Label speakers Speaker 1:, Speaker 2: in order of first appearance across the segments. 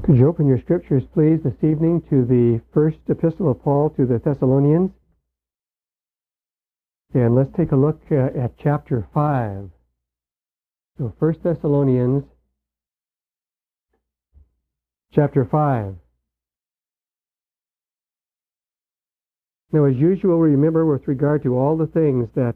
Speaker 1: Could you open your scriptures, please, this evening to the first epistle of Paul to the Thessalonians? And let's take a look at chapter 5. So 1 Thessalonians, chapter 5. Now, as usual, remember with regard to all the things that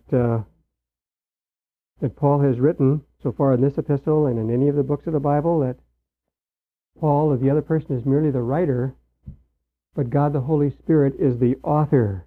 Speaker 1: Paul has written so far in this epistle and in any of the books of the Bible, that Paul, or the other person, is merely the writer, but God the Holy Spirit is the author.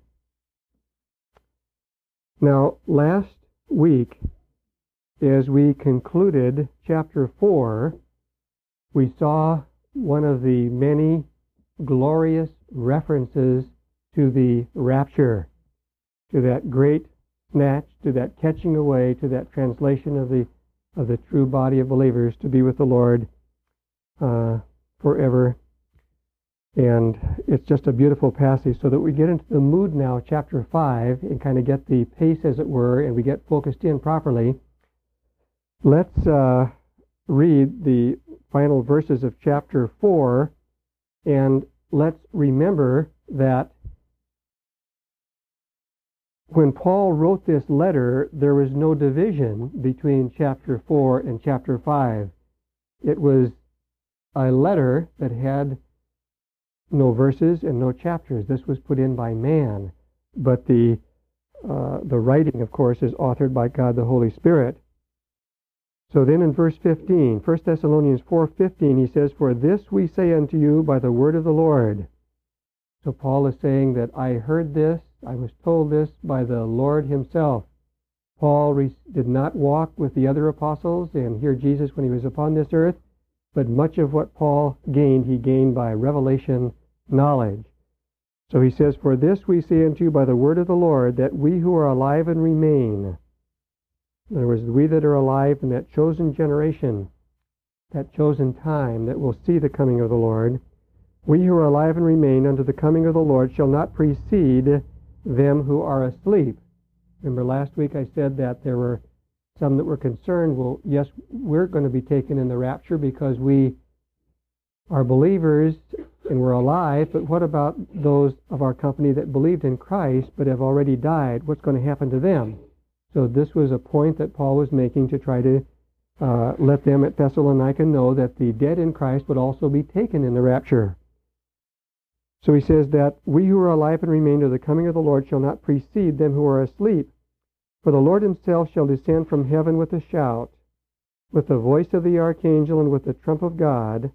Speaker 1: Now, last week, as we concluded chapter 4, we saw one of the many glorious references to the rapture, to that great snatch, to that catching away, to that translation of the true body of believers to be with the Lord forever. And it's just a beautiful passage, so that we get into the mood now, chapter 5, and kind of get the pace, as it were, and we get focused in properly. Let's read the final verses of chapter 4, and let's remember that when Paul wrote this letter, there was no division between chapter 4 and chapter 5. It was a letter that had no verses and no chapters. This was put in by man, but the writing, of course, is authored by God the Holy Spirit. So then in verse 15, 1 Thessalonians 4:15, he says, "For this we say unto you by the word of the Lord." So Paul is saying that I heard this, I was told this by the Lord himself. Paul did not walk with the other apostles and hear Jesus when he was upon this earth, but much of what Paul gained, he gained by revelation knowledge. So he says, "For this we say unto you by the word of the Lord, that we who are alive and remain," in other words, we that are alive in that chosen generation, that chosen time that will see the coming of the Lord, "we who are alive and remain unto the coming of the Lord shall not precede them who are asleep." Remember last week I said that there were some that were concerned, well, yes, we're going to be taken in the rapture because we are believers and we're alive, but what about those of our company that believed in Christ but have already died? What's going to happen to them? So this was a point that Paul was making to try to let them at Thessalonica know that the dead in Christ would also be taken in the rapture. So he says that we who are alive and remain to the coming of the Lord shall not precede them who are asleep. For the Lord himself shall descend from heaven with a shout, with the voice of the archangel, and with the trump of God.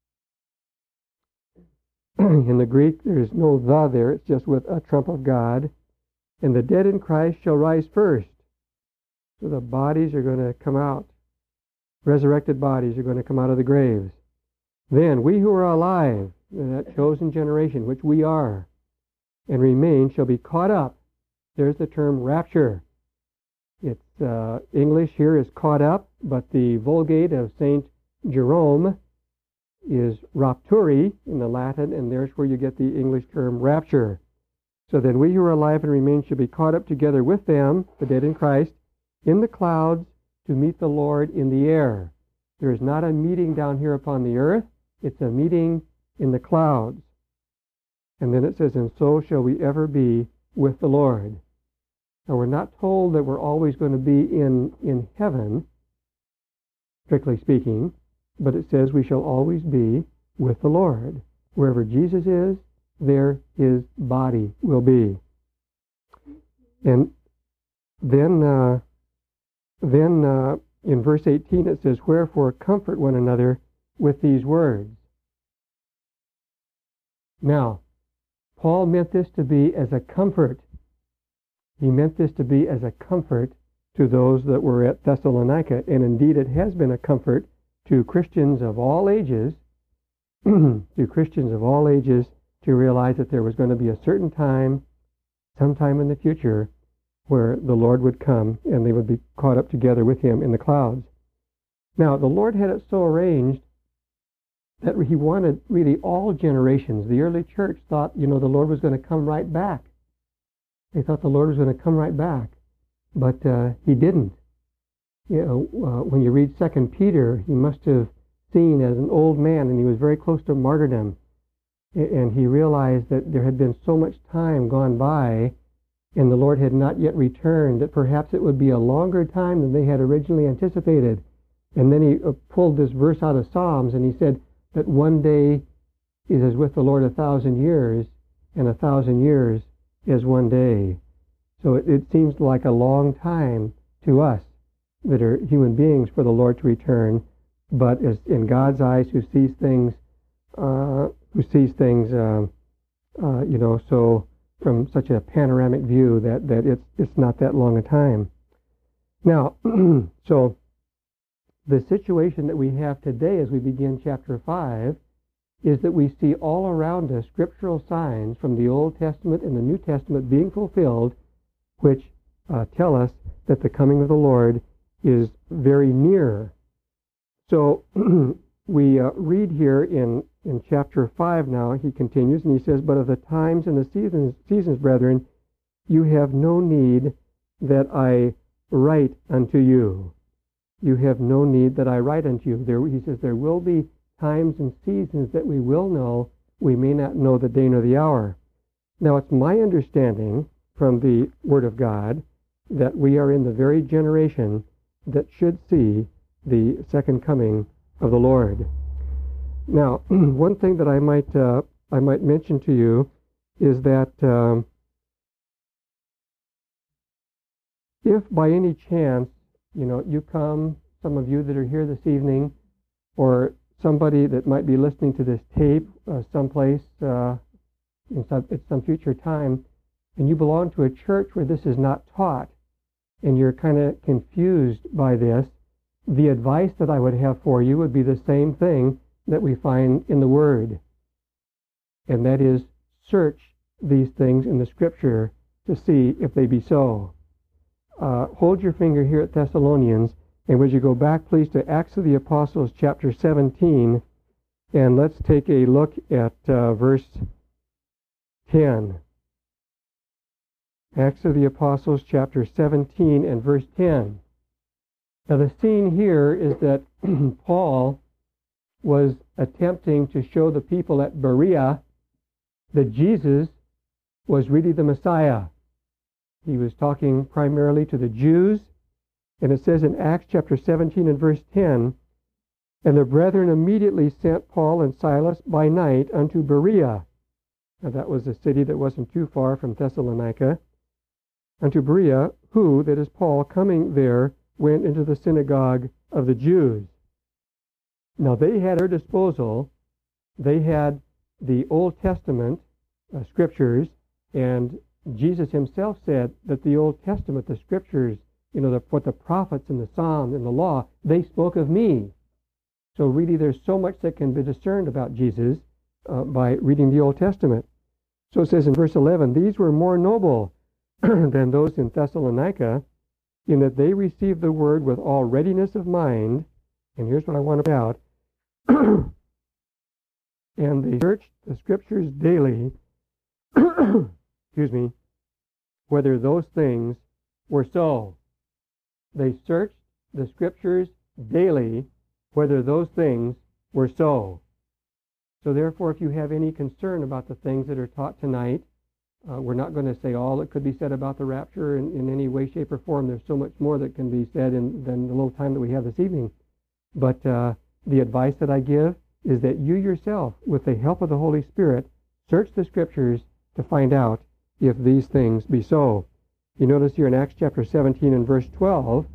Speaker 1: In the Greek, there is no "the" there, it's just with a trump of God. "And the dead in Christ shall rise first." So the bodies are going to come out. Resurrected bodies are going to come out of the graves. "Then we who are alive," in that chosen generation, which we are, "and remain shall be caught up." There's the term rapture. It's English here is caught up, but the Vulgate of St. Jerome is rapturi in the Latin, and there's where you get the English term rapture. "So then we who are alive and remain shall be caught up together with them," the dead in Christ, "in the clouds to meet the Lord in the air." There is not a meeting down here upon the earth, it's a meeting in the clouds. And then it says, "And so shall we ever be with the Lord." Now, we're not told that we're always going to be in heaven, strictly speaking, but it says we shall always be with the Lord. Wherever Jesus is, there his body will be. And then in verse 18 it says, "Wherefore comfort one another with these words." Now, Paul meant this to be as a comfort. He meant this to be as a comfort to those that were at Thessalonica, and indeed it has been a comfort to Christians of all ages, to realize that there was going to be a certain time, sometime in the future, where the Lord would come and they would be caught up together with him in the clouds. Now, the Lord had it so arranged that he wanted really all generations. The early church thought, the Lord was going to come right back. They thought the Lord was going to come right back, but he didn't. When you read 2 Peter, he must have scene as an old man, and he was very close to martyrdom. And he realized that there had been so much time gone by, and the Lord had not yet returned, that perhaps it would be a longer time than they had originally anticipated. And then he pulled this verse out of Psalms, and he said that one day is as with the Lord 1,000 years, and 1,000 years is one day. So it seems like a long time to us that are human beings for the Lord to return, but as in God's eyes, who sees things, so from such a panoramic view that it's not that long a time. Now, so the situation that we have today as we begin chapter 5 is that we see all around us scriptural signs from the Old Testament and the New Testament being fulfilled, which tell us that the coming of the Lord is very near. So we read here in chapter 5 now, he continues, and he says, "But of the times and the seasons, brethren, you have no need that I write unto you." You have no need that I write unto you. He says there will be times and seasons that we will know. We may not know the day nor the hour. Now, it's my understanding from the Word of God that we are in the very generation that should see the second coming of the Lord. Now, one thing that I might mention to you is that if by any chance, you come, some of you that are here this evening, or somebody that might be listening to this tape someplace at some future time, and you belong to a church where this is not taught, and you're kind of confused by this, the advice that I would have for you would be the same thing that we find in the Word. And that is, search these things in the Scripture to see if they be so. Hold your finger here at Thessalonians, and would you go back, please, to Acts of the Apostles, chapter 17, and let's take a look at verse 10. Acts of the Apostles, chapter 17, and verse 10. Now, the scene here is that Paul was attempting to show the people at Berea that Jesus was really the Messiah. He was talking primarily to the Jews, and it says in Acts chapter 17 and verse 10, "And the brethren immediately sent Paul and Silas by night unto Berea." Now, that was a city that wasn't too far from Thessalonica. "Unto Berea, who," that is Paul, "coming there, went into the synagogue of the Jews." Now, they had at their disposal, they had the Old Testament scriptures, and Jesus himself said that the Old Testament, the scriptures, what the prophets and the Psalms and the law, they spoke of me. So really there's so much that can be discerned about Jesus by reading the Old Testament. So it says in verse 11, "These were more noble than those in Thessalonica, in that they received the word with all readiness of mind." And here's what I want to point out. "And they searched the scriptures daily," whether those things were so. They searched the scriptures daily, whether those things were so. So therefore, if you have any concern about the things that are taught tonight, we're not going to say all that could be said about the rapture in any way, shape, or form. There's so much more that can be said than the little time that we have this evening. But the advice that I give is that you yourself, with the help of the Holy Spirit, search the scriptures to find out if these things be so. You notice here in Acts chapter 17 and verse 12,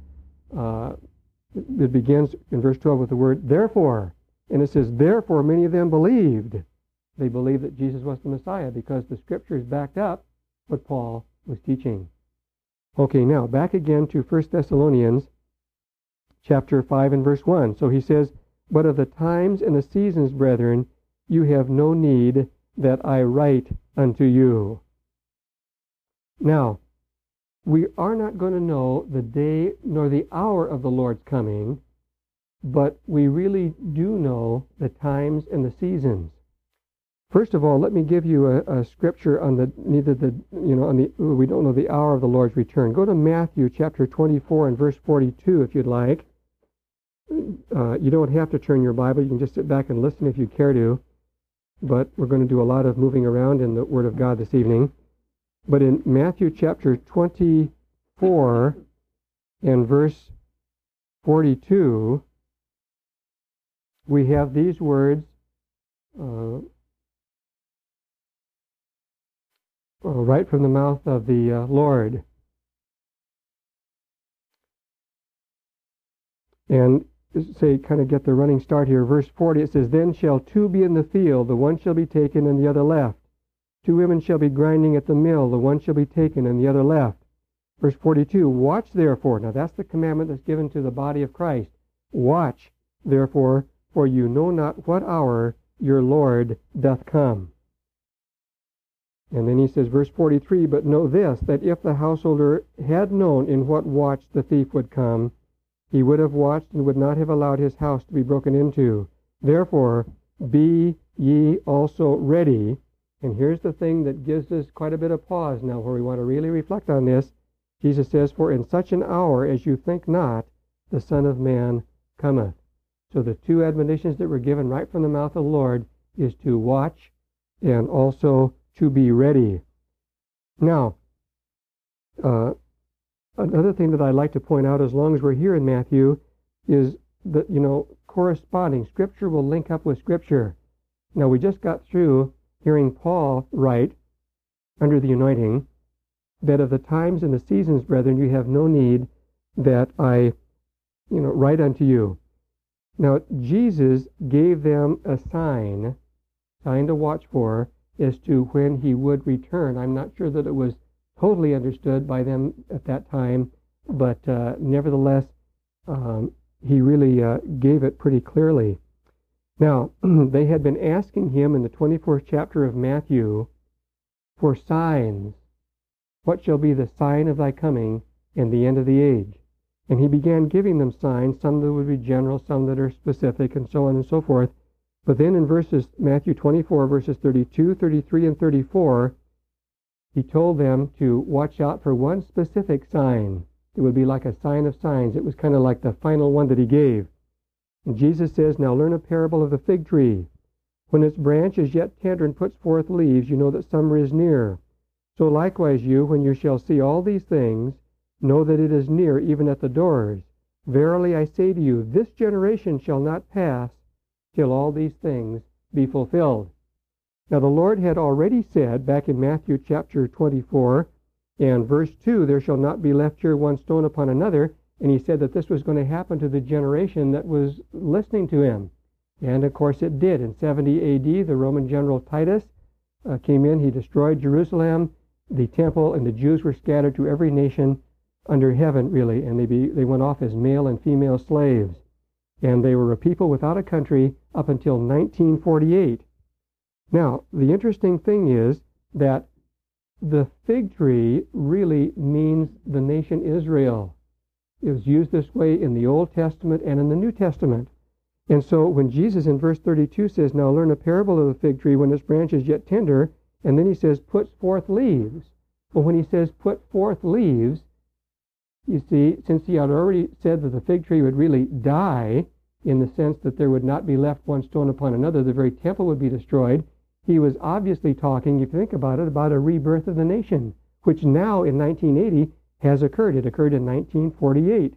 Speaker 1: it begins in verse 12 with the word "therefore." And it says, "Therefore many of them believed." They believed that Jesus was the Messiah because the scriptures backed up what Paul was teaching. Okay, now back again to 1 Thessalonians chapter 5 and verse 1. So he says, "But of the times and the seasons, brethren, you have no need that I write unto you." Now, we are not going to know the day nor the hour of the Lord's coming, but we really do know the times and the seasons. First of all, let me give you a scripture on we don't know the hour of the Lord's return. Go to Matthew chapter 24 and verse 42 if you'd like. You don't have to turn your Bible. You can just sit back and listen if you care to. But we're going to do a lot of moving around in the Word of God this evening. But in Matthew chapter 24 and verse 42, we have these words right from the mouth of the Lord. And say, kind of get the running start here. Verse 40, it says, "Then shall two be in the field, the one shall be taken and the other left. Two women shall be grinding at the mill, the one shall be taken and the other left." Verse 42, "Watch therefore." Now that's the commandment that's given to the body of Christ. "Watch therefore, for you know not what hour your Lord doth come." And then he says, verse 43, "But know this, that if the householder had known in what watch the thief would come, he would have watched and would not have allowed his house to be broken into. Therefore, be ye also ready." And here's the thing that gives us quite a bit of pause now, where we want to really reflect on this. Jesus says, "For in such an hour as you think not, the Son of Man cometh." So the two admonitions that were given right from the mouth of the Lord is to watch and also to be ready. Now, another thing that I'd like to point out, as long as we're here in Matthew, is that, corresponding. Scripture will link up with Scripture. Now, we just got through hearing Paul write, under the anointing, that of the times and the seasons, brethren, you have no need that I, write unto you. Now, Jesus gave them a sign to watch for, as to when he would return. I'm not sure that it was totally understood by them at that time, but nevertheless, he really gave it pretty clearly. Now, they had been asking him in the 24th chapter of Matthew for signs. "What shall be the sign of thy coming and the end of the age?" And he began giving them signs, some that would be general, some that are specific, and so on and so forth. But then in Matthew 24, verses 32, 33, and 34, he told them to watch out for one specific sign. It would be like a sign of signs. It was kind of like the final one that he gave. And Jesus says, "Now learn a parable of the fig tree. When its branch is yet tender and puts forth leaves, you know that summer is near. So likewise you, when you shall see all these things, know that it is near, even at the doors. Verily I say to you, this generation shall not pass till all these things be fulfilled." Now the Lord had already said back in Matthew chapter 24 and verse 2, "There shall not be left here one stone upon another." And he said that this was going to happen to the generation that was listening to him. And of course it did. In 70 AD, the Roman general Titus came in. He destroyed Jerusalem, the temple, and the Jews were scattered to every nation under heaven, really. And they went off as male and female slaves. And they were a people without a country up until 1948. Now, the interesting thing is that the fig tree really means the nation Israel. It was used this way in the Old Testament and in the New Testament. And so when Jesus in verse 32 says, "Now learn a parable of the fig tree when its branch is yet tender," and then he says, "puts forth leaves." Well, when he says put forth leaves, you see, since he had already said that the fig tree would really die, in the sense that there would not be left one stone upon another, the very temple would be destroyed, he was obviously talking, if you think about it, about a rebirth of the nation, which now in 1980 has occurred. It occurred in 1948.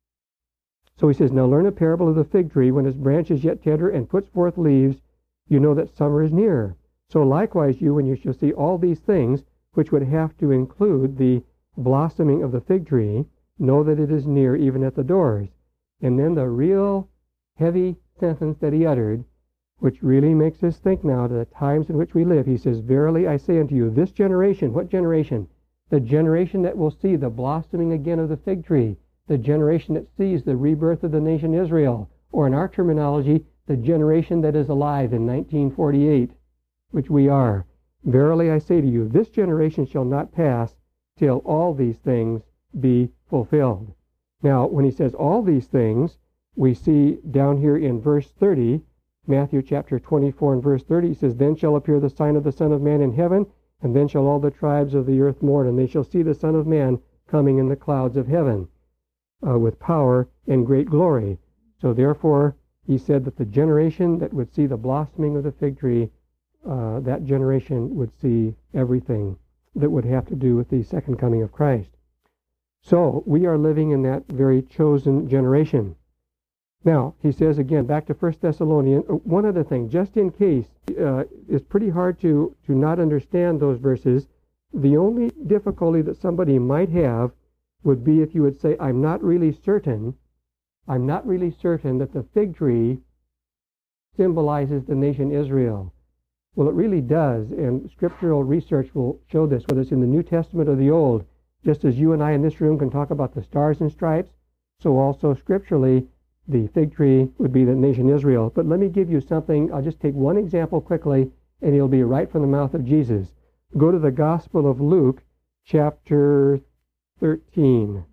Speaker 1: So he says, "Now learn a parable of the fig tree. When its branch is yet tender and puts forth leaves, you know that summer is near. So likewise you, when you shall see all these things," which would have to include the blossoming of the fig tree, "know that it is near, even at the doors." And then the real heavy sentence that he uttered, which really makes us think now to the times in which we live. He says, "Verily I say unto you, this generation," what generation? The generation that will see the blossoming again of the fig tree, the generation that sees the rebirth of the nation Israel, or in our terminology, the generation that is alive in 1948, which we are. "Verily I say to you, this generation shall not pass till all these things be fulfilled." Now, when he says all these things, we see down here in verse 30, Matthew chapter 24 and verse 30, he says, "Then shall appear the sign of the Son of Man in heaven, and then shall all the tribes of the earth mourn, and they shall see the Son of Man coming in the clouds of heaven with power and great glory." So therefore, he said that the generation that would see the blossoming of the fig tree, that generation would see everything that would have to do with the second coming of Christ. So we are living in that very chosen generation. Now, he says again, back to 1 Thessalonians, one other thing, just in case, it's pretty hard to not understand those verses. The only difficulty that somebody might have would be if you would say, I'm not really certain that the fig tree symbolizes the nation Israel. Well, it really does, and scriptural research will show this, whether it's in the New Testament or the Old. Just as you and I in this room can talk about the stars and stripes, so also scripturally, the fig tree would be the nation Israel. But let me give you something. I'll just take one example quickly, and it'll be right from the mouth of Jesus. Go to the Gospel of Luke, chapter 13.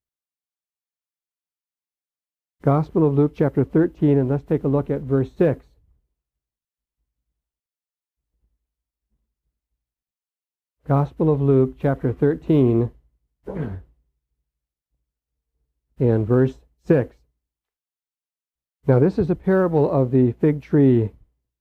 Speaker 1: Gospel of Luke, chapter 13, and let's take a look at verse 6. Gospel of Luke, chapter 13, and verse 6. Now, this is a parable of the fig tree.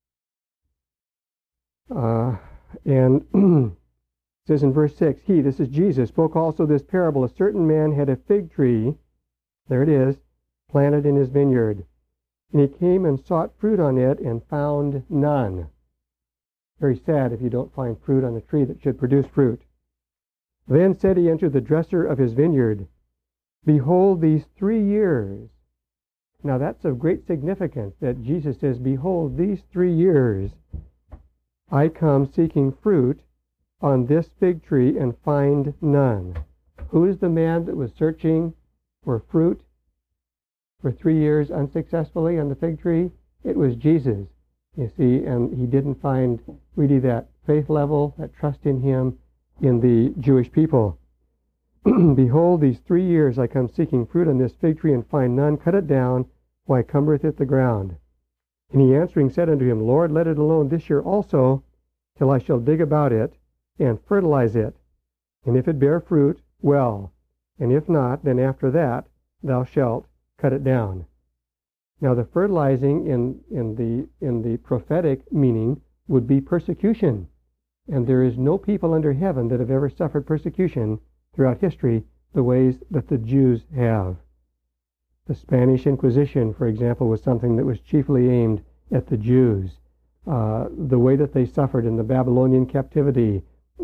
Speaker 1: And it says in verse 6, He, this is Jesus, spoke also this parable. A certain man had a fig tree, there it is, planted in his vineyard. And he came and sought fruit on it and found none. Very sad if you don't find fruit on a tree that should produce fruit. Then said he unto the dresser of his vineyard, Behold, these 3 years. Now that's of great significance that Jesus says, Behold, these 3 years I come seeking fruit on this fig tree and find none. Who is the man that was searching for fruit for 3 years unsuccessfully on the fig tree? It was Jesus, you see, and he didn't find really that faith level, that trust in him in the Jewish people. Behold, these 3 years I come seeking fruit on this fig tree and find none. Cut it down, why cumbereth it the ground? And he answering said unto him, Lord, let it alone this year also, till I shall dig about it and fertilize it. And if it bear fruit, well, and if not, then after that thou shalt cut it down. Now the fertilizing in the prophetic meaning would be persecution. And there is no people under heaven that have ever suffered persecution throughout history the ways that the Jews have. The Spanish Inquisition, for example, was something that was chiefly aimed at the Jews. The way that they suffered in the Babylonian captivity,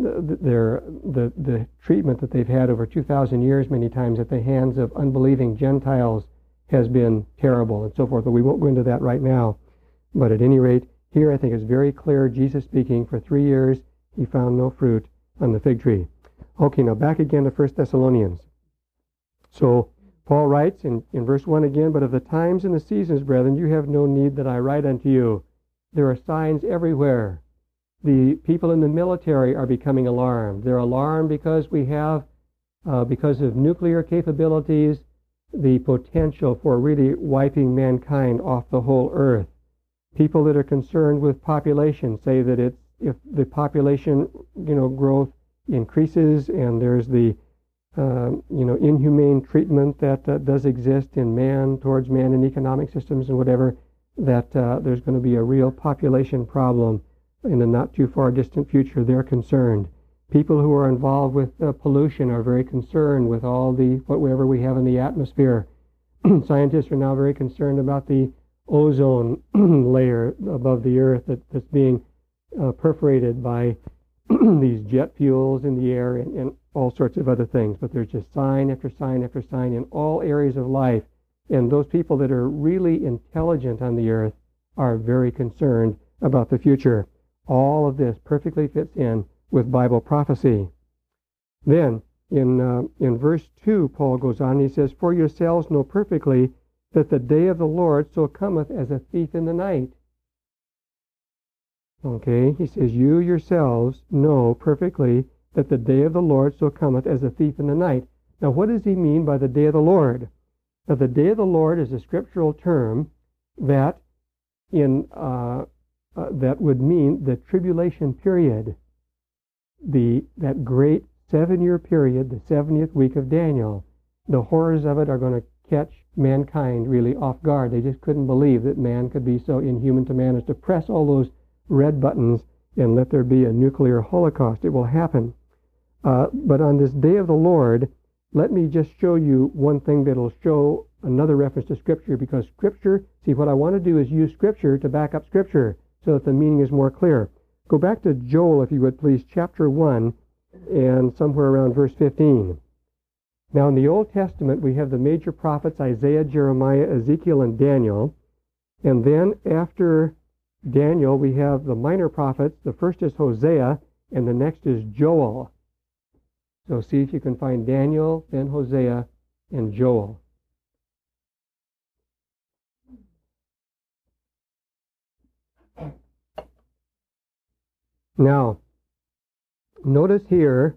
Speaker 1: the treatment that they've had over 2,000 years many times at the hands of unbelieving Gentiles has been terrible and so forth, but we won't go into that right now. But at any rate, here I think it's very clear, Jesus speaking, for 3 years he found no fruit on the fig tree. Okay, now back again to 1 Thessalonians. So Paul writes in verse 1 again, But of the times and the seasons, brethren, you have no need that I write unto you. There are signs everywhere. The people in the military are becoming alarmed. They're alarmed because we have, because of nuclear capabilities, the potential for really wiping mankind off the whole earth. People that are concerned with population say that if the population, growth increases and there's the, inhumane treatment that does exist in man towards man in economic systems and whatever, that there's going to be a real population problem in the not too far distant future. They're concerned. People who are involved with pollution are very concerned with all whatever we have in the atmosphere. Scientists are now very concerned about the ozone layer above the earth that's being perforated by these jet fuels in the air and all sorts of other things. But there's just sign after sign after sign in all areas of life. And those people that are really intelligent on the earth are very concerned about the future. All of this perfectly fits in with Bible prophecy. Then, in verse 2, Paul goes on, he says, For yourselves know perfectly that the day of the Lord so cometh as a thief in the night. Okay, he says, you yourselves know perfectly that the day of the Lord so cometh as a thief in the night. Now, what does he mean by the day of the Lord? Now, the day of the Lord is a scriptural term that that would mean the tribulation period, that great 7-year period, the 70th week of Daniel. The horrors of it are going to catch mankind really off guard. They just couldn't believe that man could be so inhuman to man as to press all those red buttons and let there be a nuclear holocaust. It will happen. But on this day of the Lord, let me just show you one thing that will show another reference to Scripture, because Scripture, see, what I want to do is use Scripture to back up Scripture so that the meaning is more clear. Go back to Joel, if you would please, chapter 1, and somewhere around verse 15. Now in the Old Testament, we have the major prophets, Isaiah, Jeremiah, Ezekiel, and Daniel. And then after Daniel, we have the minor prophets. The first is Hosea, and the next is Joel. So see if you can find Daniel, then Hosea, and Joel. Now, notice here,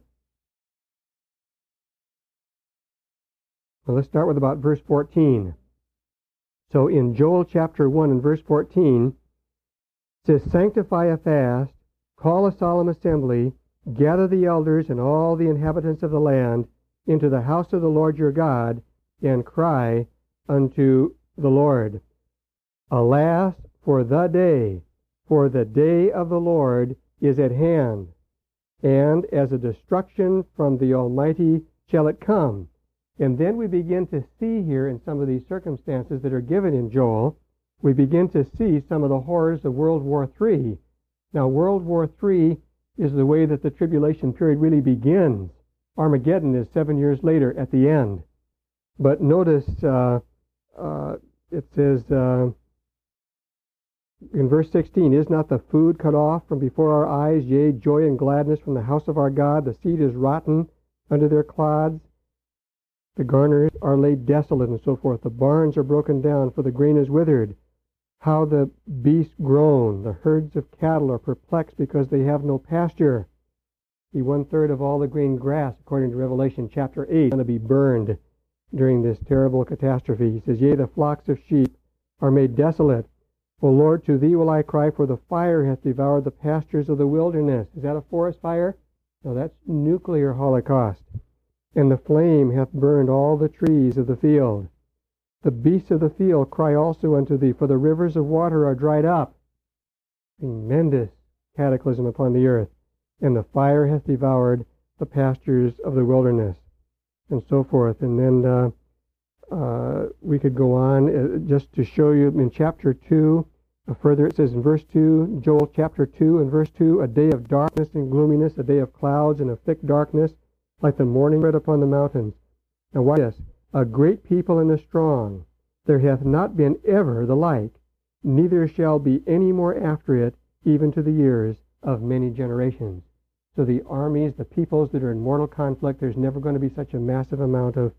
Speaker 1: well, let's start with about verse 14. So in Joel chapter 1 and verse 14, it says, "Sanctify a fast, call a solemn assembly, gather the elders and all the inhabitants of the land into the house of the Lord your God, and cry unto the Lord. Alas, for the day of the Lord is at hand, and as a destruction from the Almighty shall it come." And then we begin to see here in some of these circumstances that are given in Joel, we begin to see some of the horrors of World War III. Now, World War III is the way that the tribulation period really begins. Armageddon is 7 years later at the end. But notice it says in verse 16, "Is not the food cut off from before our eyes, yea, joy and gladness from the house of our God? The seed is rotten under their clods. The garners are laid desolate," and so forth. "The barns are broken down, for the grain is withered. How the beasts groan, the herds of cattle are perplexed because they have no pasture." See, 1/3 of all the green grass, according to Revelation chapter 8, is going to be burned during this terrible catastrophe. He says, "Yea, the flocks of sheep are made desolate. O Lord, to thee will I cry, for the fire hath devoured the pastures of the wilderness." Is that a forest fire? No, that's nuclear holocaust. "And the flame hath burned all the trees of the field. The beasts of the field cry also unto thee, for the rivers of water are dried up." Tremendous cataclysm upon the earth. "And the fire hath devoured the pastures of the wilderness," and so forth. And then we could go on just to show you in chapter 2. Further, it says in verse 2, Joel chapter 2 and verse 2, "A day of darkness and gloominess, a day of clouds and of thick darkness, like the morning spread upon the mountains." And watch this. "A great people and a strong. There hath not been ever the like, neither shall be any more after it, even to the years of many generations." So the armies, the peoples that are in mortal conflict, there's never going to be such a massive amount of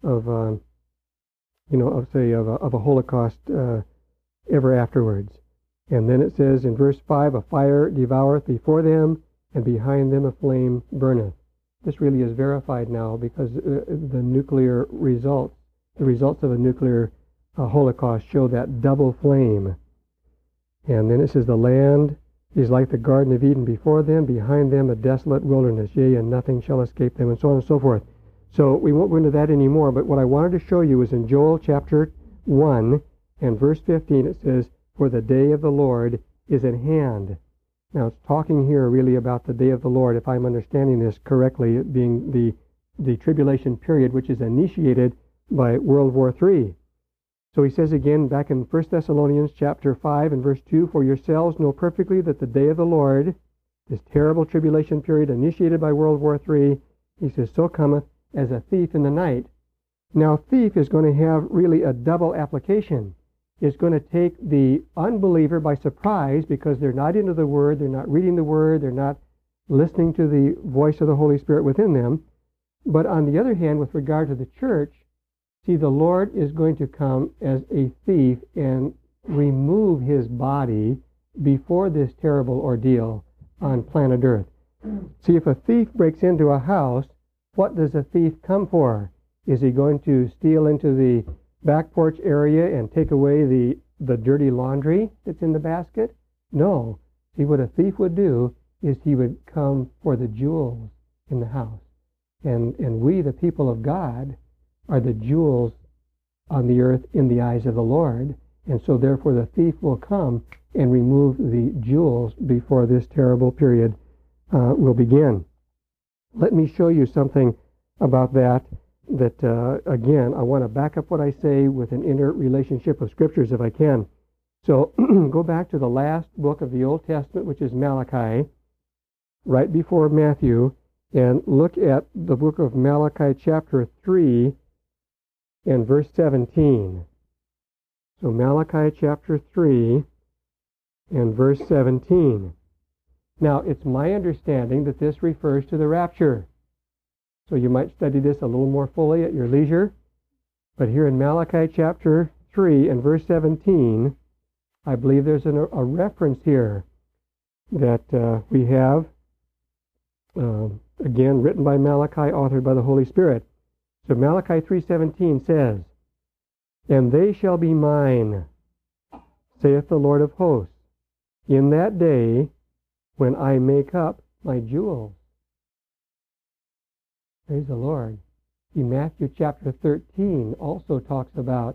Speaker 1: a Holocaust ever afterwards. And then it says in verse 5, "A fire devoureth before them, and behind them a flame burneth." This really is verified now, because the nuclear results, the results of a nuclear Holocaust show that double flame. And then it says, "The land is like the Garden of Eden before them, behind them a desolate wilderness, yea, and nothing shall escape them," and so on and so forth. So we won't go into that anymore, but what I wanted to show you is in Joel chapter 1 and verse 15, it says, "For the day of the Lord is at hand." Now it's talking here really about the day of the Lord, if I'm understanding this correctly, it being the tribulation period, which is initiated by World War III. So he says again back in 1 Thessalonians chapter 5 and verse 2, "For yourselves know perfectly that the day of the Lord," this terrible tribulation period initiated by World War III, he says, "so cometh as a thief in the night." Now, thief is going to have really a double application. It's going to take the unbeliever by surprise, because they're not into the Word, they're not reading the Word, they're not listening to the voice of the Holy Spirit within them. But on the other hand, with regard to the church, see, the Lord is going to come as a thief and remove his body before this terrible ordeal on planet Earth. See, if a thief breaks into a house, what does a thief come for? Is he going to steal into the back porch area and take away the dirty laundry that's in the basket? No. See, what a thief would do is he would come for the jewels in the house. And we, the people of God, are the jewels on the earth in the eyes of the Lord. And so therefore the thief will come and remove the jewels before this terrible period will begin. Let me show you something about that, again, I want to back up what I say with an inner relationship with Scriptures if I can. So go back to the last book of the Old Testament, which is Malachi, right before Matthew, and look at the book of Malachi chapter 3 and verse 17. So Malachi chapter 3 and verse 17. Now, it's my understanding that this refers to the rapture. So you might study this a little more fully at your leisure. But here in Malachi chapter 3 and verse 17, I believe there's a reference here that we have, again, written by Malachi, authored by the Holy Spirit. So Malachi 3:17 says, "And they shall be mine, saith the Lord of hosts, in that day when I make up my jewels." Praise the Lord. In Matthew chapter 13 also talks about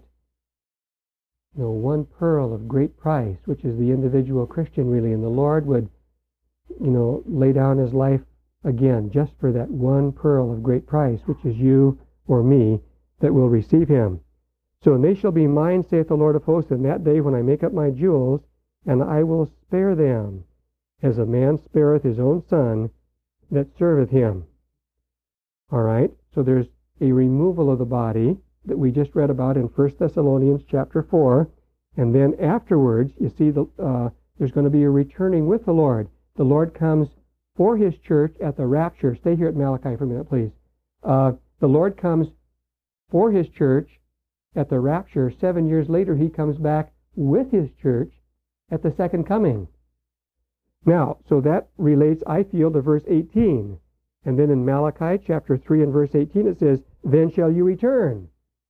Speaker 1: one pearl of great price, which is the individual Christian really, and the Lord would lay down his life again just for that one pearl of great price, which is you or me that will receive him. So, "And they shall be mine, saith the Lord of hosts, in that day when I make up my jewels, and I will spare them, as a man spareth his own son that serveth him." All right, so there's a removal of the body that we just read about in 1 Thessalonians chapter 4, and then afterwards, you see, there's going to be a returning with the Lord. The Lord comes for his church at the rapture. Stay here at Malachi for a minute, please. The Lord comes for his church at the rapture. 7 years later, he comes back with his church at the second coming. Now, so that relates, I feel, to verse 18. And then in Malachi chapter 3 and verse 18, it says, "Then shall you return."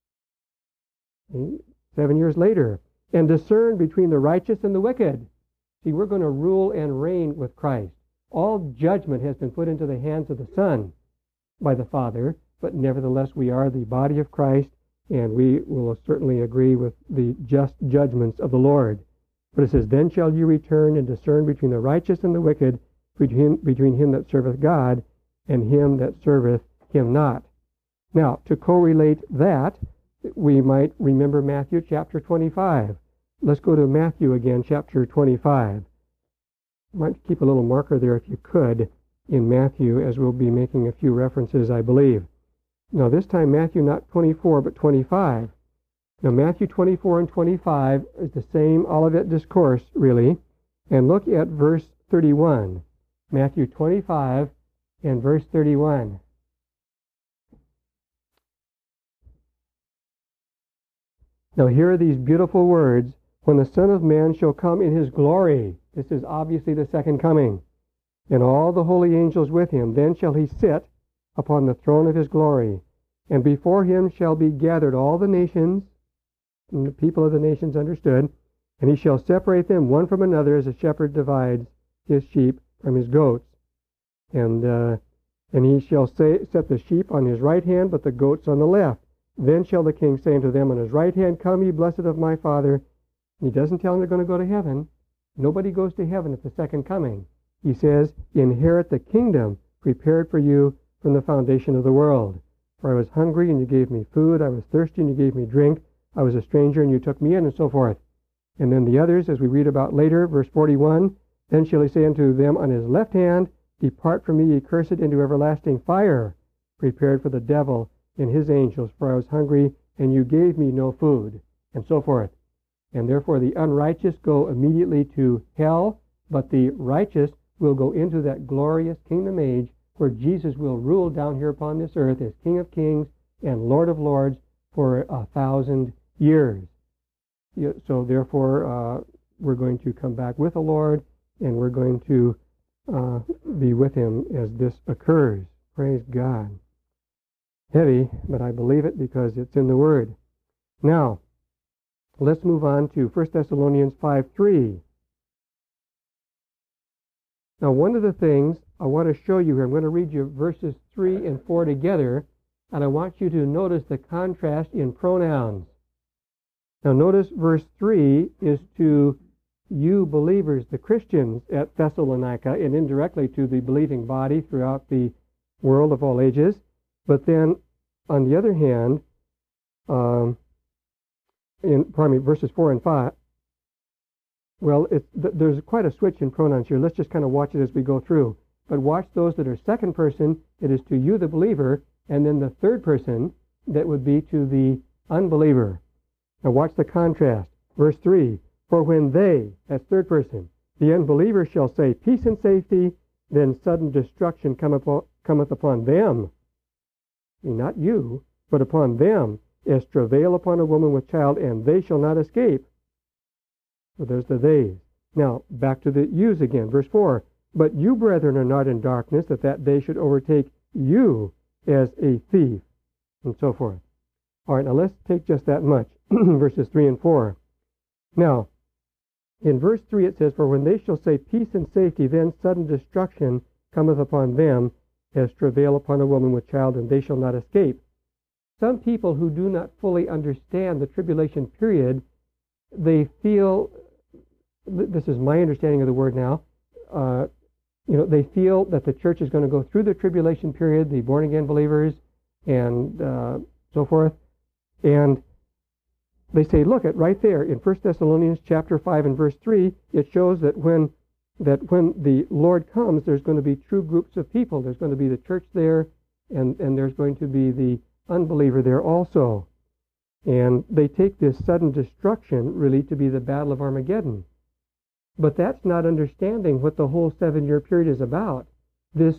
Speaker 1: 7 years later. "And discern between the righteous and the wicked." See, we're going to rule and reign with Christ. All judgment has been put into the hands of the Son by the Father, but nevertheless we are the body of Christ, and we will certainly agree with the just judgments of the Lord. But it says, "Then shall you return and discern between the righteous and the wicked, between him that serveth God and him that serveth him not." Now, to correlate that, we might remember Matthew chapter 25. Let's go to Matthew again, chapter 25. Might keep a little marker there if you could in Matthew, as we'll be making a few references, I believe. Now, this time Matthew not 24, but 25. Now, Matthew 24 and 25 is the same Olivet Discourse, really. And look at verse 31. Matthew 25 and verse 31. Now, here are these beautiful words. "When the Son of Man shall come in his glory," this is obviously the second coming, "and all the holy angels with him, then shall he sit upon the throne of his glory. And before him shall be gathered all the nations," and the people of the nations understood, "and he shall separate them one from another, as a shepherd divides his sheep from his goats. And he shall set the sheep on his right hand, but the goats on the left. Then shall the king say unto them on his right hand, Come ye blessed of my Father." He doesn't tell them they're going to go to heaven. Nobody goes to heaven at the second coming. He says, "Inherit the kingdom prepared for you from the foundation of the world. For I was hungry, and you gave me food. I was thirsty, and you gave me drink. I was a stranger, and you took me in," and so forth. And then the others, as we read about later, verse 41, "Then shall he say unto them on his left hand, Depart from me, ye cursed, into everlasting fire, prepared for the devil and his angels. For I was hungry, and you gave me no food," and so forth. And therefore the unrighteous go immediately to hell, but the righteous will go into that glorious kingdom age where Jesus will rule down here upon this earth as King of Kings and Lord of Lords for 1,000 years. So therefore, we're going to come back with the Lord, and we're going to be with him as this occurs. Praise God. Heavy, but I believe it because it's in the Word. Now, let's move on to 1 Thessalonians 5:3. Now, one of the things I want to show you here, I'm going to read you verses 3 and 4 together, and I want you to notice the contrast in pronouns. Now notice verse 3 is to you believers, the Christians at Thessalonica, and indirectly to the believing body throughout the world of all ages. But then, on the other hand, verses 4 and 5, well, there's quite a switch in pronouns here. Let's just kind of watch it as we go through. But watch those that are second person, it is to you, the believer, and then the third person, that would be to the unbeliever. Now watch the contrast. Verse 3, for when they, that's third person, the unbeliever shall say, peace and safety, then sudden destruction cometh upon them. I mean, not you, but upon them, as travail upon a woman with child, and they shall not escape. So there's the theys. Now, back to the yous again. Verse 4, but you, brethren, are not in darkness, that day should overtake you as a thief, and so forth. All right, now let's take just that much, verses 3 and 4. Now, in verse 3 it says, for when they shall say peace and safety, then sudden destruction cometh upon them, as travail upon a woman with child, and they shall not escape. Some people who do not fully understand the tribulation period, they feel, this is my understanding of the word now, they feel that the church is going to go through the tribulation period, the born-again believers, and so forth, and they say, look at right there in 1 Thessalonians chapter 5 and verse 3, it shows that when the Lord comes, there's going to be true groups of people. There's going to be the church there, and there's going to be the unbeliever there also. And they take this sudden destruction really to be the Battle of Armageddon. But that's not understanding what the whole 7-year period is about. This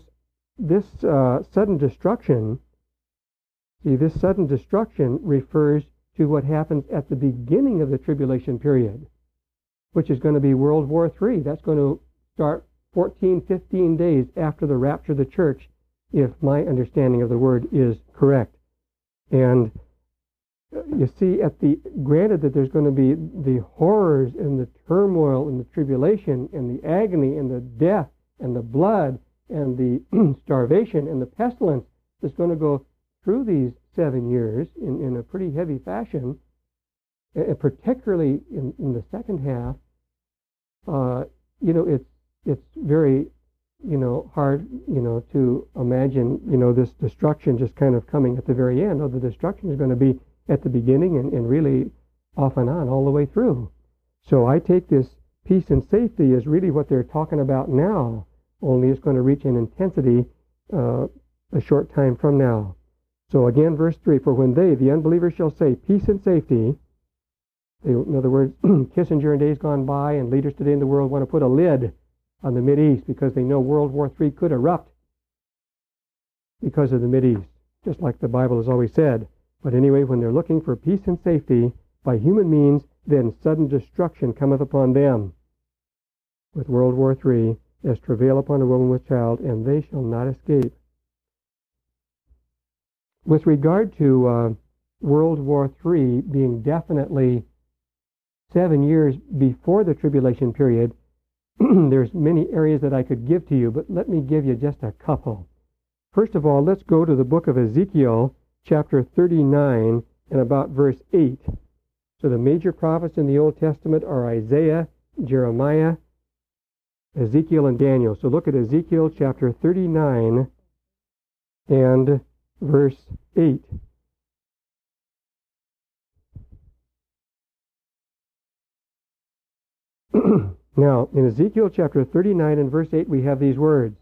Speaker 1: sudden destruction, this sudden destruction refers to what happens at the beginning of the tribulation period, which is going to be World War III. That's going to start 14, 15 days after the rapture of the church, if my understanding of the word is correct. And you see, granted that there's going to be the horrors and the turmoil and the tribulation and the agony and the death and the blood and the starvation and the pestilence that's going to go through these 7 years in a pretty heavy fashion, and particularly in the second half, it's very, hard, to imagine, this destruction just kind of coming at the very end. Oh, the destruction is going to be at the beginning and really off and on all the way through. So I take this peace and safety as really what they're talking about now, only it's going to reach an intensity a short time from now. So again, verse 3, for when they, the unbelievers, shall say peace and safety, in other words, Kissinger in days gone by and leaders today in the world want to put a lid on the Mideast because they know World War III could erupt because of the Mideast, just like the Bible has always said. But anyway, when they're looking for peace and safety by human means, then sudden destruction cometh upon them with World War III, as travail upon a woman with child, and they shall not escape. With regard to World War III being definitely 7 years before the tribulation period, there's many areas that I could give to you, but let me give you just a couple. First of all, let's go to the book of Ezekiel, chapter 39, and about verse 8. So the major prophets in the Old Testament are Isaiah, Jeremiah, Ezekiel, and Daniel. So look at Ezekiel chapter 39 and verse 8. Now, in Ezekiel chapter 39 and verse 8, we have these words.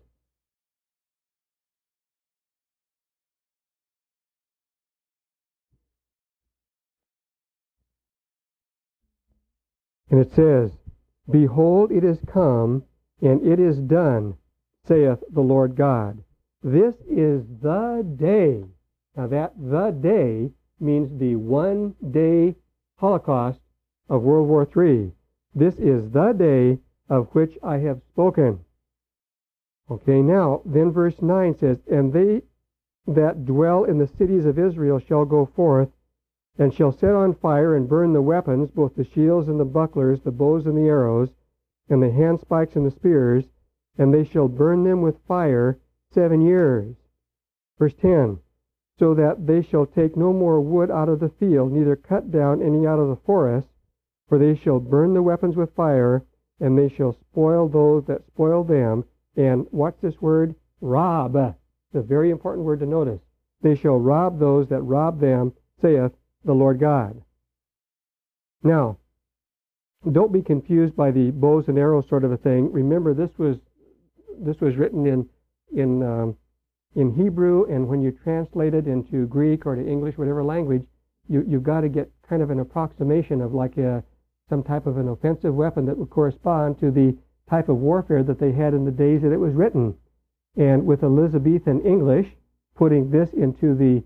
Speaker 1: And it says, behold, it is come, and it is done, saith the Lord God. This is the day. Now that the day means the 1-day Holocaust of World War III. This is the day of which I have spoken. Okay, now, then verse 9 says, and they that dwell in the cities of Israel shall go forth, and shall set on fire and burn the weapons, both the shields and the bucklers, the bows and the arrows, and the handspikes and the spears, and they shall burn them with fire 7 years. Verse 10, so that they shall take no more wood out of the field, neither cut down any out of the forest, for they shall burn the weapons with fire, and they shall spoil those that spoil them. And watch this word, rob. It's a very important word to notice. They shall rob those that rob them, saith the Lord God. Now, don't be confused by the bows and arrows sort of a thing. Remember, this was written in Hebrew, and when you translate it into Greek or to English, whatever language, you've got to get kind of an approximation of like some type of an offensive weapon that would correspond to the type of warfare that they had in the days that it was written. And with Elizabethan English, putting this into the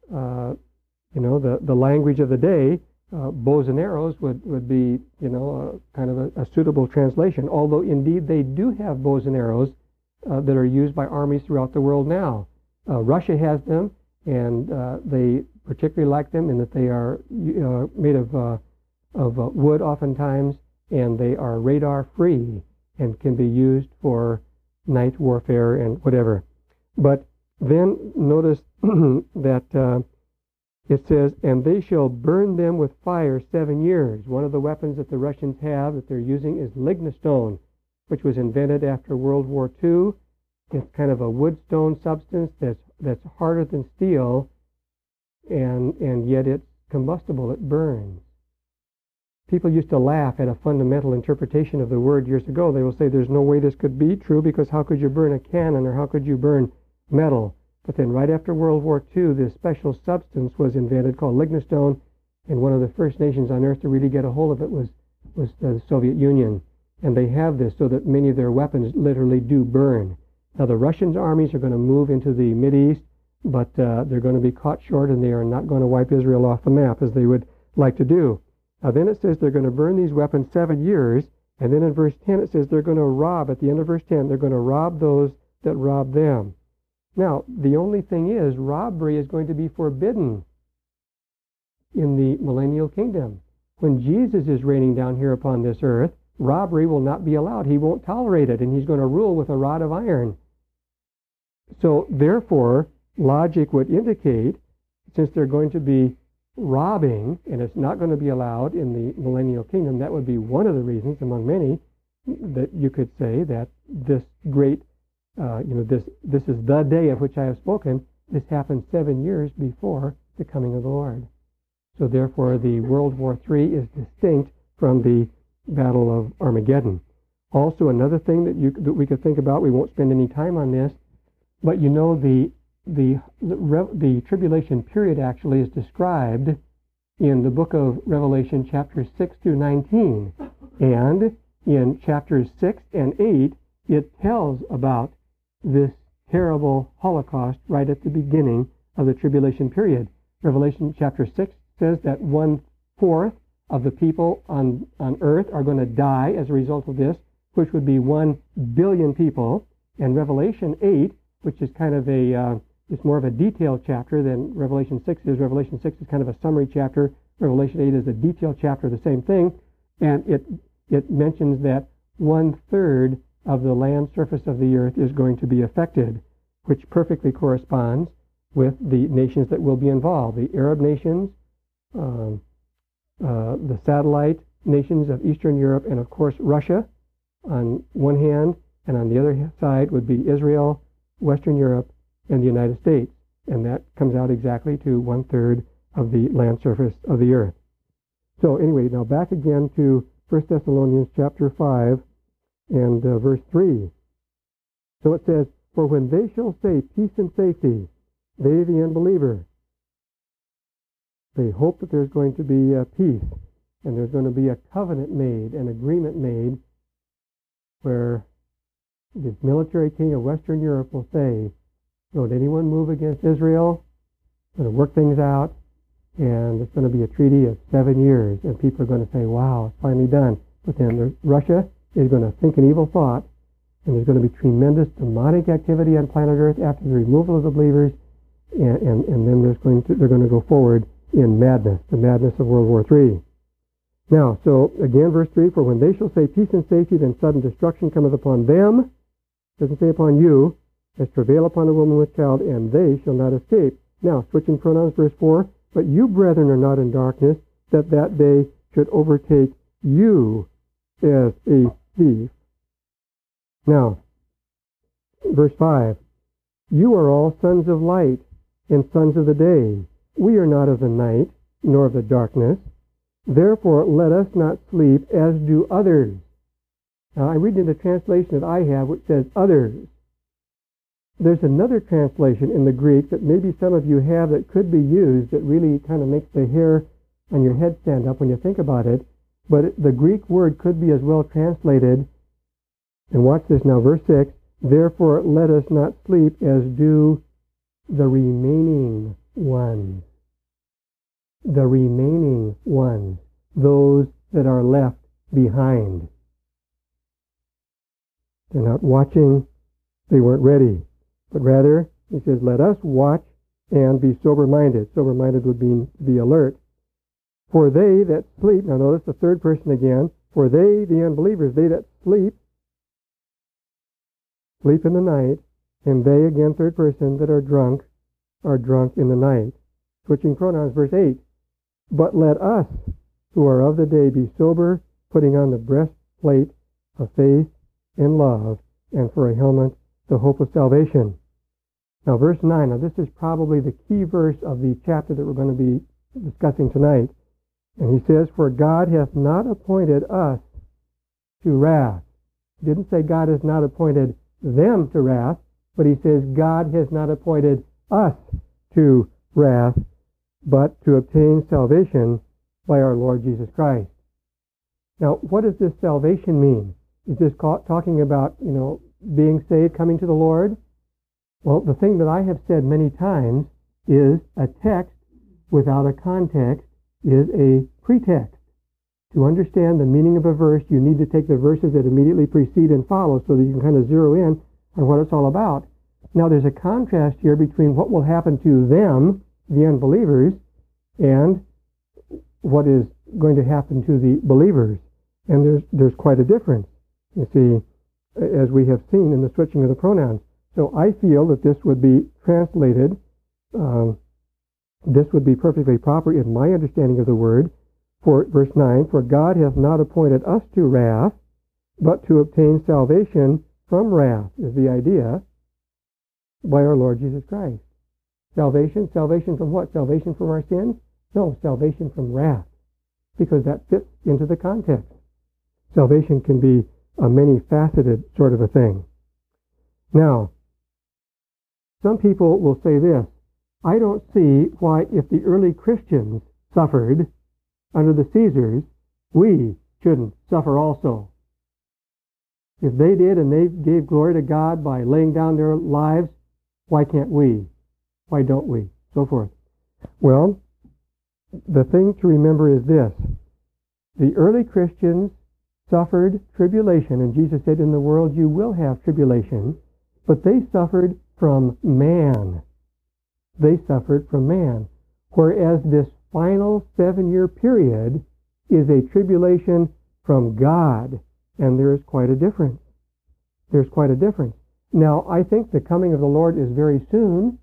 Speaker 1: language of the day, bows and arrows would be kind of a suitable translation. Although indeed they do have bows and arrows that are used by armies throughout the world now. Russia has them, and they particularly like them in that they are made of wood oftentimes, and they are radar free and can be used for night warfare and whatever. But then notice that it says, and they shall burn them with fire 7 years. One of the weapons that the Russians have that they're using is lignostone, which was invented after World War II. It's kind of a woodstone substance that's harder than steel, and yet it's combustible. It burns. People used to laugh at a fundamental interpretation of the word years ago. They will say there's no way this could be true, because how could you burn a cannon, or how could you burn metal? But then right after World War II, this special substance was invented called lignostone, and one of the first nations on earth to really get a hold of it was the Soviet Union. And they have this so that many of their weapons literally do burn. Now the Russian armies are going to move into the Mideast, but they're going to be caught short, and they are not going to wipe Israel off the map as they would like to do. Now then it says they're going to burn these weapons 7 years, and then in verse 10 it says they're going to rob, at the end of verse 10, they're going to rob those that rob them. Now, the only thing is, robbery is going to be forbidden in the millennial kingdom. When Jesus is reigning down here upon this earth, robbery will not be allowed. He won't tolerate it, and he's going to rule with a rod of iron. So, therefore, logic would indicate, since they're going to be robbing, and it's not going to be allowed in the millennial kingdom, that would be one of the reasons, among many, that you could say that this great this is the day of which I have spoken. This happened 7 years before the coming of the Lord. So therefore, the World War III is distinct from the Battle of Armageddon. Also, another thing that we could think about, we won't spend any time on this, but the tribulation period actually is described in the book of Revelation, chapters 6 through 19, and in chapters 6 and 8, it tells about this terrible Holocaust right at the beginning of the tribulation period. Revelation chapter 6 says that 1/4 of the people on earth are going to die as a result of this, which would be 1 billion people. And Revelation 8, which is kind of it's more of a detailed chapter than Revelation 6 is. Revelation 6 is kind of a summary chapter. Revelation 8 is a detailed chapter, the same thing. And it mentions that 1/3 of the land surface of the earth is going to be affected, which perfectly corresponds with the nations that will be involved. The Arab nations, the satellite nations of Eastern Europe, and of course Russia on one hand, and on the other side would be Israel, Western Europe, and the United States. And that comes out exactly to 1/3 of the land surface of the earth. So anyway, now back again to 1 Thessalonians chapter 5, and verse 3. So it says, for when they shall say peace and safety, they, the unbeliever, they hope that there's going to be peace, and there's going to be a covenant made, an agreement made, where the military king of Western Europe will say, don't anyone move against Israel, going to work things out, and it's going to be a treaty of 7 years, and people are going to say, wow, it's finally done. But then Russia is going to think an evil thought, and there's going to be tremendous demonic activity on planet Earth after the removal of the believers, and then they're going to go forward in madness, the madness of World War III. Now, so again, verse 3, for when they shall say peace and safety, then sudden destruction cometh upon them, doesn't say upon you, as travail upon a woman with child, and they shall not escape. Now, switching pronouns, verse 4, but you, brethren, are not in darkness, that that day should overtake you as a thief. Now, verse 5, you are all sons of light and sons of the day. We are not of the night, nor of the darkness. Therefore, let us not sleep as do others. Now, I read in the translation that I have, which says others. There's another translation in the Greek that maybe some of you have that could be used that really kind of makes the hair on your head stand up when you think about it. But the Greek word could be as well translated, and watch this now, verse 6, therefore let us not sleep as do the remaining ones. The remaining ones, those that are left behind. They're not watching, they weren't ready. But rather, he says, let us watch and be sober-minded. Sober-minded would mean to be alert. For they that sleep, now notice the third person again, for they, the unbelievers, they that sleep in the night, and they, again, third person, that are drunk in the night. Switching pronouns, verse 8. But let us, who are of the day, be sober, putting on the breastplate of faith and love, and for a helmet, the hope of salvation. Now, verse 9. Now, this is probably the key verse of the chapter that we're going to be discussing tonight. And he says, for God hath not appointed us to wrath. He didn't say God has not appointed them to wrath, but he says God has not appointed us to wrath, but to obtain salvation by our Lord Jesus Christ. Now, what does this salvation mean? Is this talking about, being saved, coming to the Lord? Well, the thing that I have said many times is a text without a context is a pretext. To understand the meaning of a verse, you need to take the verses that immediately precede and follow so that you can kind of zero in on what it's all about. Now, there's a contrast here between what will happen to them, the unbelievers, and what is going to happen to the believers. And there's quite a difference, you see, as we have seen in the switching of the pronouns. So I feel that this would be translated, this would be perfectly proper in my understanding of the word, for verse 9, for God hath not appointed us to wrath, but to obtain salvation from wrath, is the idea, by our Lord Jesus Christ. Salvation from what? Salvation from our sins? No, salvation from wrath, because that fits into the context. Salvation can be a many-faceted sort of a thing. Now, some people will say this, I don't see why if the early Christians suffered under the Caesars, we shouldn't suffer also. If they did and they gave glory to God by laying down their lives, why can't we? Why don't we? So forth. Well, the thing to remember is this. The early Christians suffered tribulation, and Jesus said, in the world you will have tribulation, but they suffered from man. They suffered from man. Whereas this final 7-year period is a tribulation from God, and there is quite a difference. There's quite a difference. Now, I think the coming of the Lord is very soon,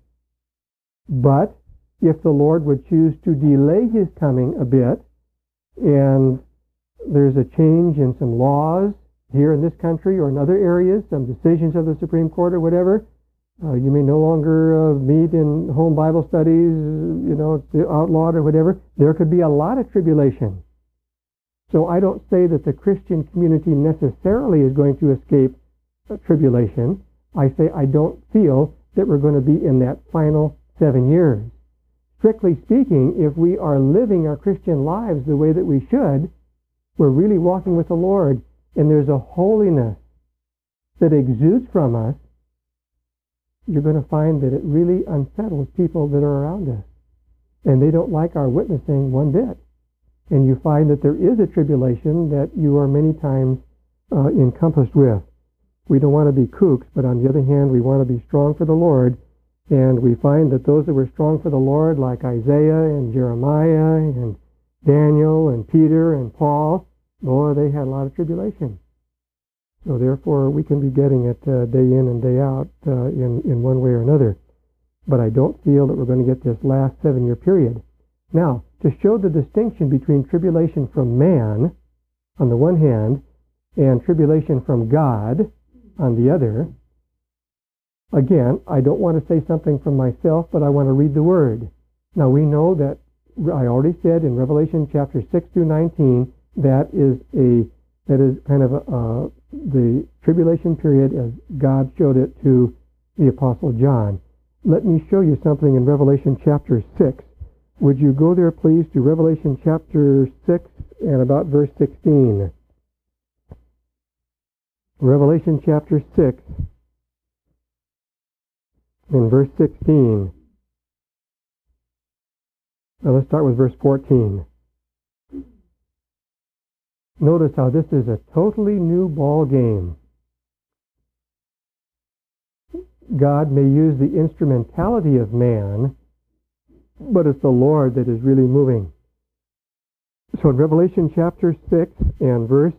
Speaker 1: but if the Lord would choose to delay his coming a bit, and there's a change in some laws here in this country or in other areas, some decisions of the Supreme Court or whatever, you may no longer meet in home Bible studies, it's outlawed or whatever. There could be a lot of tribulation. So I don't say that the Christian community necessarily is going to escape tribulation. I say I don't feel that we're going to be in that final 7 years. Strictly speaking, if we are living our Christian lives the way that we should, we're really walking with the Lord, and there's a holiness that exudes from us, you're going to find that it really unsettles people that are around us. And they don't like our witnessing one bit. And you find that there is a tribulation that you are many times encompassed with. We don't want to be kooks, but on the other hand, we want to be strong for the Lord. And we find that those that were strong for the Lord, like Isaiah and Jeremiah and Daniel and Peter and Paul, boy, they had a lot of tribulation. So therefore, we can be getting it day in and day out in one way or another. but I don't feel that we're going to get this last 7-year period. Now, to show the distinction between tribulation from man on the one hand and tribulation from God on the other, again, I don't want to say something from myself, but I want to read the Word. Now, we know that I already said in Revelation chapter 6 through 19 that is kind of the tribulation period as God showed it to the Apostle John. Let me show you something in Revelation chapter 6. Would you go there, please, to Revelation chapter 6 and about verse 16. Revelation chapter 6 and verse 16. Now let's start with verse 14. Notice how this is a totally new ball game. God may use the instrumentality of man, but it's the Lord that is really moving. So in Revelation chapter 6 and verse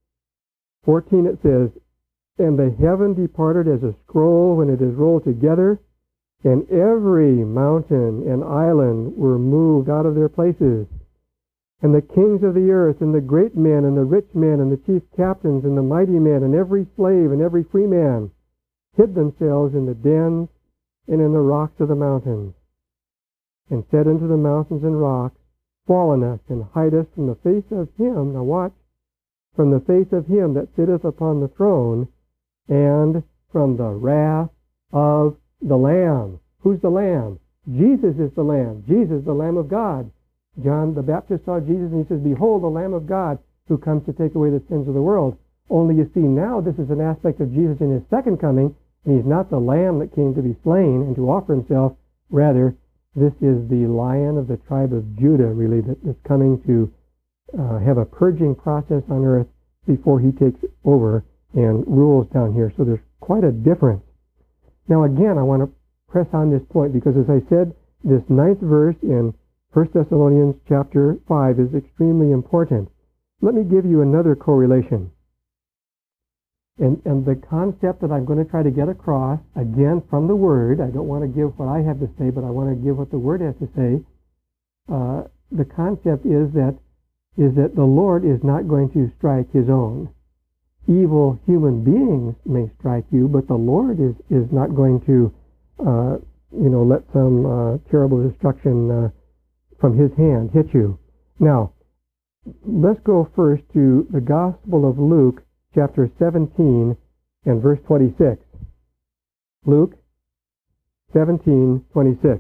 Speaker 1: 14 it says, "And the heaven departed as a scroll when it is rolled together, and every mountain and island were moved out of their places. And the kings of the earth, and the great men, and the rich men, and the chief captains, and the mighty men, and every slave, and every free man, hid themselves in the dens and in the rocks of the mountains, and said unto the mountains and rocks, Fall on us, and hide us from the face of him," now watch, "from the face of him that sitteth upon the throne, and from the wrath of the Lamb." Who's the Lamb? Jesus is the Lamb. Jesus, the Lamb of God. John the Baptist saw Jesus and he says, "Behold, the Lamb of God who comes to take away the sins of the world." Only you see now this is an aspect of Jesus in his second coming, and he's not the Lamb that came to be slain and to offer himself. Rather, this is the Lion of the tribe of Judah, really, that is coming to have a purging process on earth before he takes over and rules down here. So there's quite a difference. Now again, I want to press on this point because, as I said, this 9th verse in 1 Thessalonians chapter 5 is extremely important. Let me give you another correlation. And the concept that I'm going to try to get across, again, from the Word, I don't want to give what I have to say, but I want to give what the Word has to say. The concept is that the Lord is not going to strike his own. Evil human beings may strike you, but the Lord is not going to, let some terrible destruction from his hand hit you. Now, let's go first to the Gospel of Luke, chapter 17 and verse 26. Luke 17:26.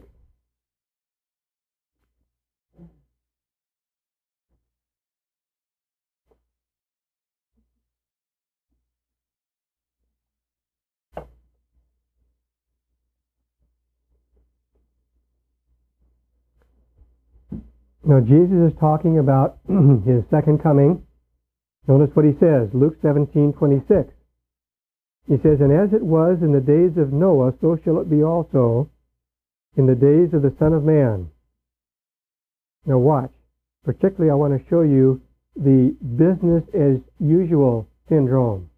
Speaker 1: Now Jesus is talking about his second coming. Notice what he says, Luke 17:26. He says, "And as it was in the days of Noah, so shall it be also in the days of the Son of Man." Now watch. Particularly I want to show you the business as usual syndrome.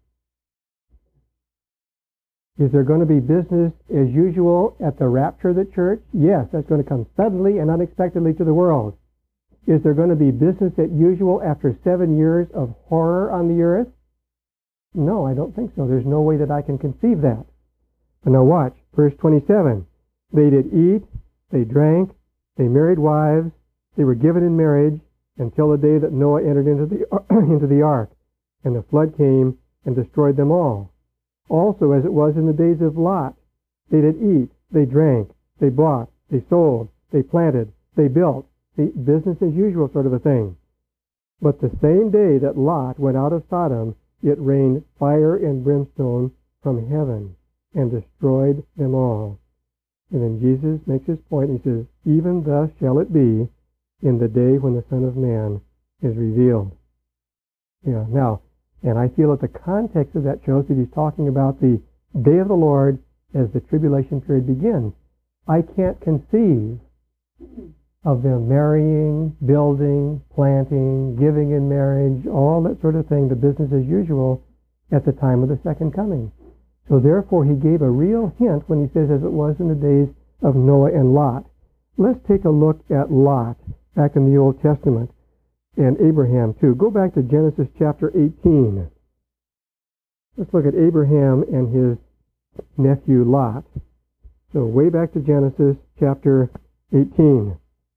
Speaker 1: Is there going to be business as usual at the rapture of the church? Yes, that's going to come suddenly and unexpectedly to the world. Is there going to be business as usual after 7 years of horror on the earth? No, I don't think so. There's no way that I can conceive that. But now watch, verse 27. "They did eat, they drank, they married wives, they were given in marriage until the day that Noah entered into the ark, and the flood came and destroyed them all. Also as it was in the days of Lot, they did eat, they drank, they bought, they sold, they planted, they built." The business as usual sort of a thing. "But the same day that Lot went out of Sodom, it rained fire and brimstone from heaven and destroyed them all." And then Jesus makes his point. He says, "Even thus shall it be in the day when the Son of Man is revealed." Yeah, now, and I feel that the context of that shows that he's talking about the day of the Lord as the tribulation period begins. I can't conceive of them marrying, building, planting, giving in marriage, all that sort of thing, the business as usual at the time of the second coming. So therefore he gave a real hint when he says, "As it was in the days of Noah and Lot. Let's take a look at Lot back in the Old Testament, and Abraham too. Go back to Genesis chapter 18. Let's look at Abraham and his nephew Lot. So way back to Genesis chapter 18.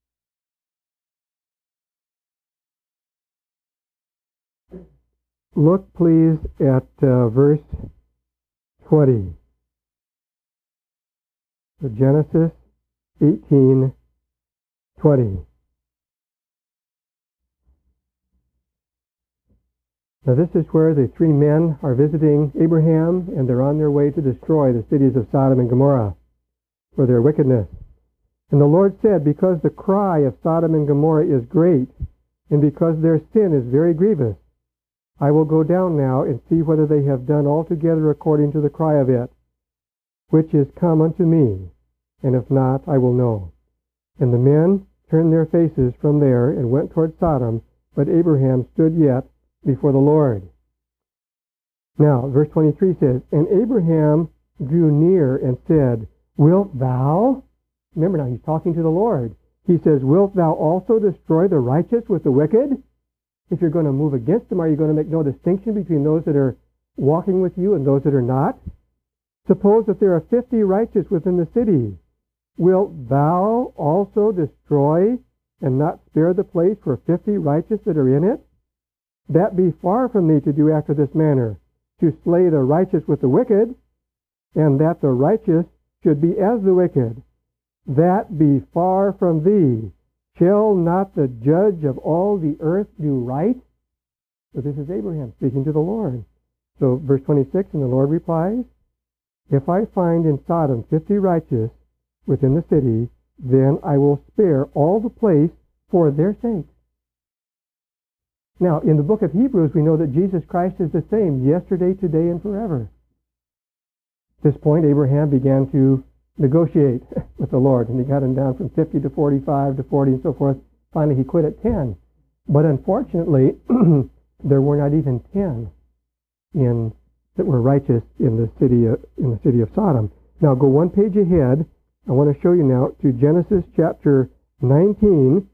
Speaker 1: Look please at verse 20. So Genesis 18:20. Now this is where the three men are visiting Abraham, and they're on their way to destroy the cities of Sodom and Gomorrah for their wickedness. And the Lord said, because the cry of Sodom and Gomorrah is great, and because their sin is very grievous, I will go down now and see whether they have done altogether according to the cry of it, which is come unto me, and if not, I will know. And the men turned their faces from there and went toward Sodom, but Abraham stood yet before the Lord. Now, verse 23 says, and Abraham drew near and said, wilt thou? Remember now, he's talking to the Lord. He says, wilt thou also destroy the righteous with the wicked? If you're going to move against them, are you going to make no distinction between those that are walking with you and those that are not? Suppose that there are 50 righteous within the city. Wilt thou also destroy and not spare the place for 50 righteous that are in it? That be far from thee to do after this manner, to slay the righteous with the wicked, and that the righteous should be as the wicked. That be far from thee. Shall not the judge of all the earth do right? So this is Abraham speaking to the Lord. So verse 26, and the Lord replies, if I find in Sodom 50 righteous within the city, then I will spare all the place for their sake. Now, in the book of Hebrews, we know that Jesus Christ is the same yesterday, today, and forever. At this point, Abraham began to negotiate with the Lord, and he got him down from 50 to 45 to 40 and so forth. Finally, he quit at 10. But unfortunately, there were not even 10 that were righteous in the city of Sodom. Now, go one page ahead. I want to show you now to Genesis chapter 19,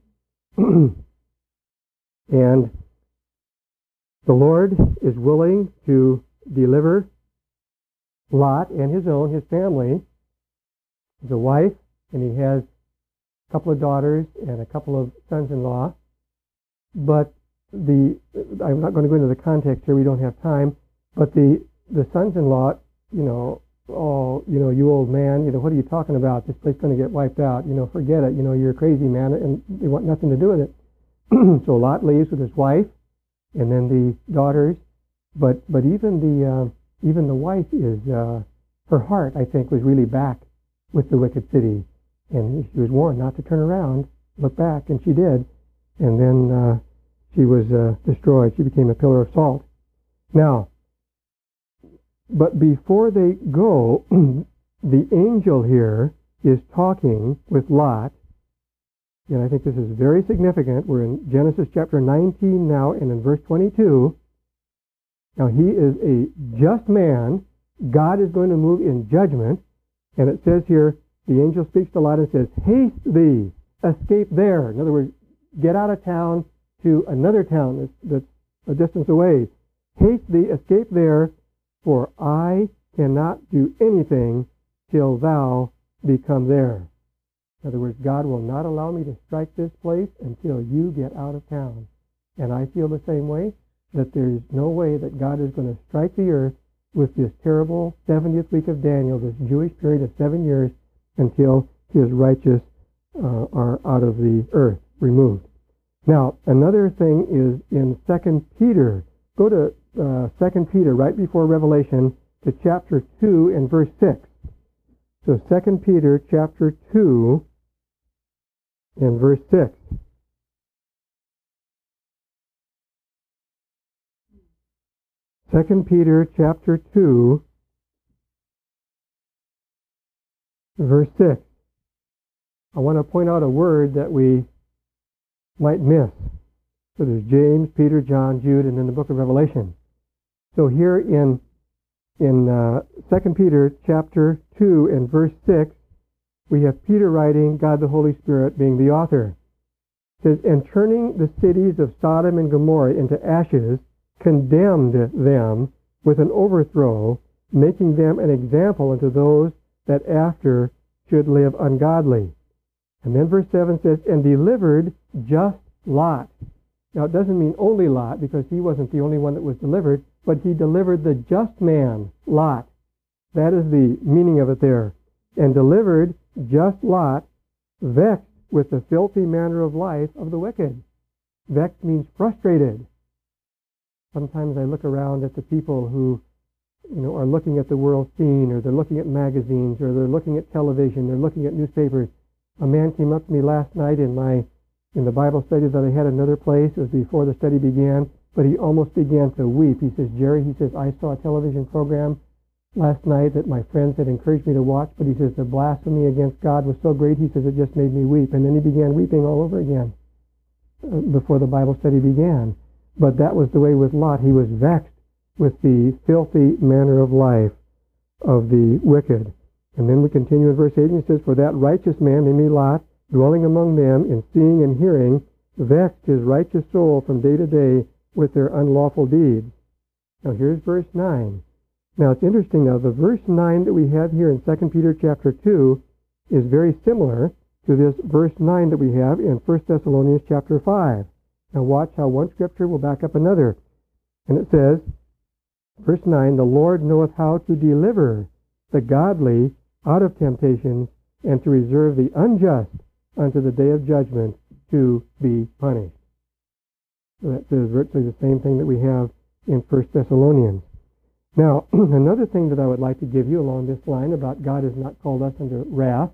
Speaker 1: and the Lord is willing to deliver Lot and his family, the wife, and he has a couple of daughters and a couple of sons-in-law. But I'm not going to go into the context here, we don't have time, but the sons-in-law, you old man, what are you talking about? This place is going to get wiped out. Forget it. You're a crazy man, and they want nothing to do with it. So Lot leaves with his wife, and then the daughters. But even the wife is her heart, I think, was really back with the wicked city, and she was warned not to turn around, look back, and she did. And then she was destroyed. She became a pillar of salt. Now, but before they go, the angel here is talking with Lot, and I think this is very significant. We're in Genesis chapter 19 now, and in verse 22. Now, he is a just man. God is going to move in judgment, and it says here, the angel speaks to Lot and says, haste thee, escape there. In other words, get out of town to another town that's a distance away. Haste thee, escape there, for I cannot do anything till thou be come there. In other words, God will not allow me to strike this place until you get out of town. And I feel the same way, that there is no way that God is going to strike the earth with this terrible 70th week of Daniel, this Jewish period of 7 years, until his righteous are out of the earth, removed. Now, another thing is in 2 Peter. Go to 2 Peter, right before Revelation, to chapter 2 and verse 6. So 2 Peter chapter 2 and verse 6. Second Peter chapter 2, verse 6. I want to point out a word that we might miss. So there's James, Peter, John, Jude, and then the book of Revelation. So here in 2 Peter chapter 2 and verse 6, we have Peter writing, God the Holy Spirit being the author. It says, and turning the cities of Sodom and Gomorrah into ashes, condemned them with an overthrow, making them an example unto those that after should live ungodly. And then verse 7 says, and delivered just Lot. Now it doesn't mean only Lot, because he wasn't the only one that was delivered, but he delivered the just man, Lot. That is the meaning of it there. And delivered just Lot, vexed with the filthy manner of life of the wicked. Vexed means frustrated. Sometimes I look around at the people who, are looking at the world scene, or they're looking at magazines, or they're looking at television, they're looking at newspapers. A man came up to me last night in the Bible study that I had another place. It was before the study began, but he almost began to weep. He says, Jerry, I saw a television program last night that my friends had encouraged me to watch, but he says the blasphemy against God was so great, he says it just made me weep. And then he began weeping all over again before the Bible study began. But that was the way with Lot. He was vexed with the filthy manner of life of the wicked. And then we continue in verse 8, and he says, for that righteous man, namely Lot, dwelling among them in seeing and hearing, vexed his righteous soul from day to day with their unlawful deeds. Now here's verse 9. Now it's interesting now, the verse 9 that we have here in 2 Peter chapter 2 is very similar to this verse 9 that we have in 1 Thessalonians chapter 5. Now watch how one scripture will back up another. And it says, verse 9, the Lord knoweth how to deliver the godly out of temptations, and to reserve the unjust unto the day of judgment to be punished. So that is virtually the same thing that we have in 1 Thessalonians. Now, another thing that I would like to give you along this line about God has not called us under wrath.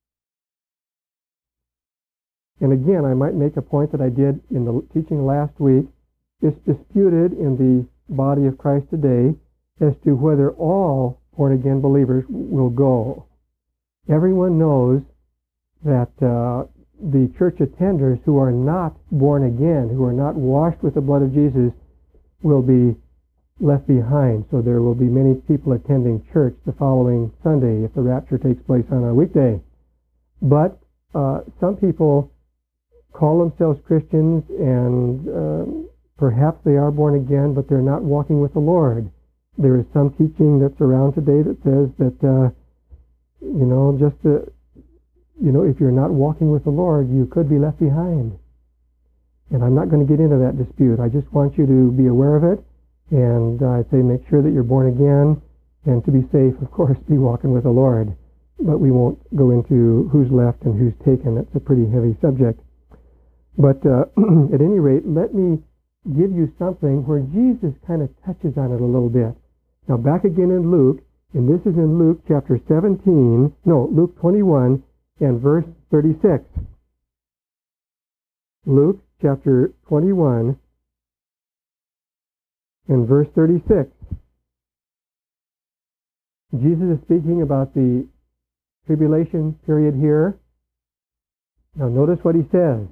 Speaker 1: And again, I might make a point that I did in the teaching last week. It's disputed in the body of Christ today as to whether all born-again believers will go. Everyone knows that the church attenders who are not born again, who are not washed with the blood of Jesus, will be left behind. So there will be many people attending church the following Sunday if the rapture takes place on a weekday. But some people call themselves Christians, and perhaps they are born again, but they're not walking with the Lord. There is some teaching that's around today that says that, if you're not walking with the Lord, you could be left behind. And I'm not going to get into that dispute. I just want you to be aware of it, and I say make sure that you're born again, and to be safe, of course, be walking with the Lord. But we won't go into who's left and who's taken. That's a pretty heavy subject. But at any rate, let me give you something where Jesus kind of touches on it a little bit. Now back again in Luke, and this is in Luke chapter Luke 21 and verse 36. Luke chapter 21 and verse 36. Jesus is speaking about the tribulation period here. Now notice what he says.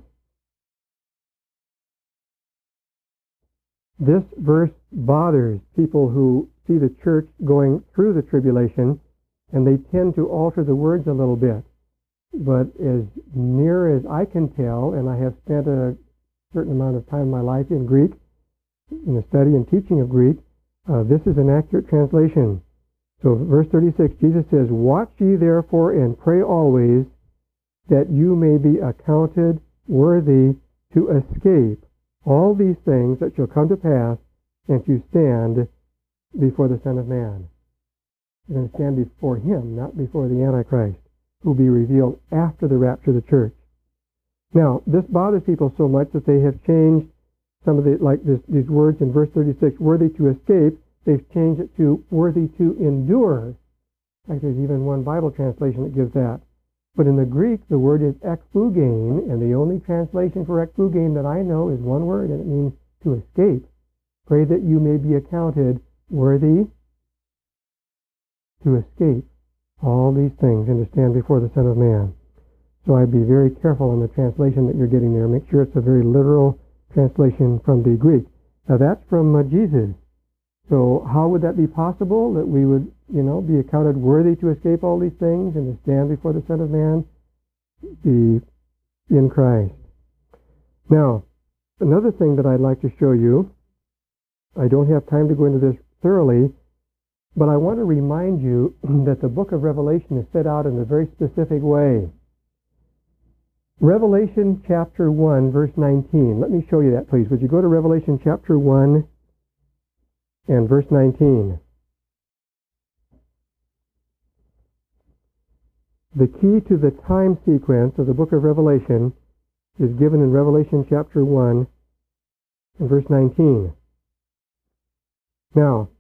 Speaker 1: This verse bothers people who see the church going through the tribulation, and they tend to alter the words a little bit. But as near as I can tell, and I have spent a certain amount of time in my life in Greek, in the study and teaching of Greek, this is an accurate translation. So verse 36, Jesus says, watch ye therefore and pray always, that you may be accounted worthy to escape all these things that shall come to pass, and to stand before the Son of Man. You're going to stand before Him, not before the Antichrist, who will be revealed after the rapture of the church. Now, this bothers people so much that they have changed some of these words in verse 36, worthy to escape. They've changed it to worthy to endure. In fact, there's even one Bible translation that gives that. But in the Greek, the word is ekphugein, and the only translation for ekphugein that I know is one word, and it means to escape. Pray that you may be accounted worthy to escape all these things and to stand before the Son of Man. So I'd be very careful in the translation that you're getting there. Make sure it's a very literal translation from the Greek. Now that's from Jesus. So how would that be possible, that we would be accounted worthy to escape all these things and to stand before the Son of Man, be in Christ. Now, another thing that I'd like to show you, I don't have time to go into this thoroughly, but I want to remind you that the book of Revelation is set out in a very specific way. Revelation chapter 1, verse 19. Let me show you that, please. Would you go to Revelation chapter 1 and verse 19? The key to the time sequence of the book of Revelation is given in Revelation chapter 1 and verse 19. Now,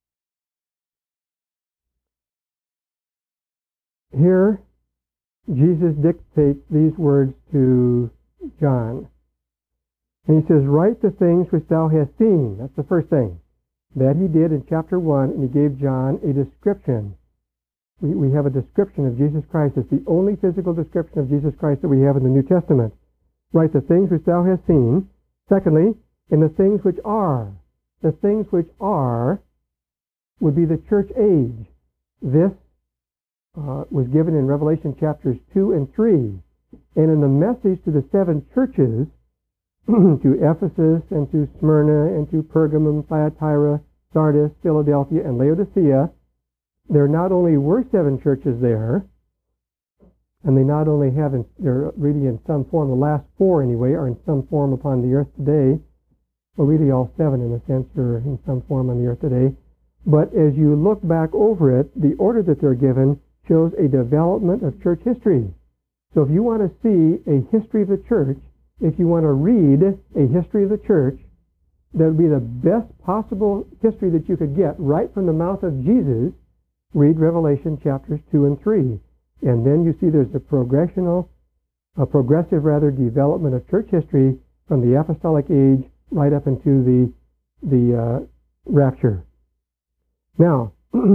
Speaker 1: here Jesus dictates these words to John. And he says, "Write the things which thou hast seen." That's the first thing. That he did in chapter 1, and he gave John a description. We have a description of Jesus Christ. It's the only physical description of Jesus Christ that we have in the New Testament. Write the things which thou hast seen. Secondly, in the things which are. The things which are would be the church age. This was given in Revelation chapters 2 and 3. And in the message to the 7 churches, to Ephesus and to Smyrna and to Pergamum, Thyatira, Sardis, Philadelphia, and Laodicea, there not only were 7 churches there, and they not only have, they're really in some form, the last 4 anyway, are in some form upon the earth today, well, really all 7 in a sense are in some form on the earth today. But as you look back over it, the order that they're given shows a development of church history. So if you want to see a history of the church, if you want to read a history of the church, that would be the best possible history that you could get right from the mouth of Jesus. Read Revelation chapters 2 and 3. And then you see there's a progressive development of church history from the apostolic age right up into the rapture. Now,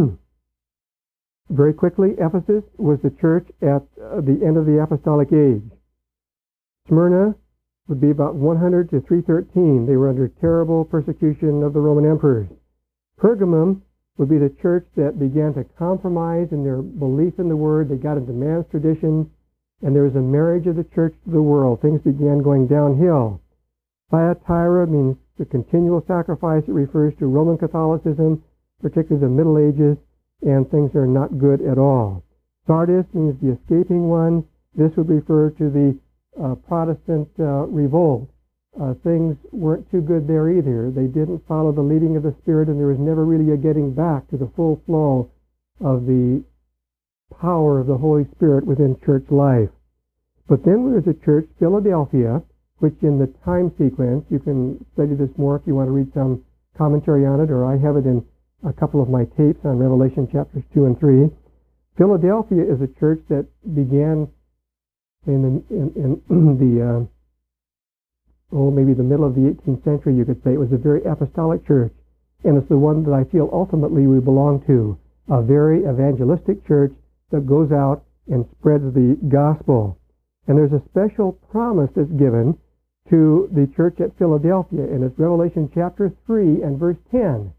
Speaker 1: very quickly, Ephesus was the church at the end of the apostolic age. Smyrna would be about 100 to 313. They were under terrible persecution of the Roman emperors. Pergamum would be the church that began to compromise in their belief in the Word. They got into man's traditions, and there was a marriage of the church to the world. Things began going downhill. Thyatira means the continual sacrifice. It refers to Roman Catholicism, particularly the Middle Ages, and things are not good at all. Sardis means the escaping ones. This would refer to the Protestant revolt. Things weren't too good there either. They didn't follow the leading of the Spirit, and there was never really a getting back to the full flow of the power of the Holy Spirit within church life. But then there's a church, Philadelphia, which in the time sequence, you can study this more if you want to read some commentary on it, or I have it in a couple of my tapes on Revelation chapters 2 and 3. Philadelphia is a church that began in the maybe the middle of the 18th century, you could say. It was a very apostolic church, and it's the one that I feel ultimately we belong to, a very evangelistic church that goes out and spreads the gospel. And there's a special promise that's given to the church at Philadelphia, and it's Revelation chapter 3 and verse 10.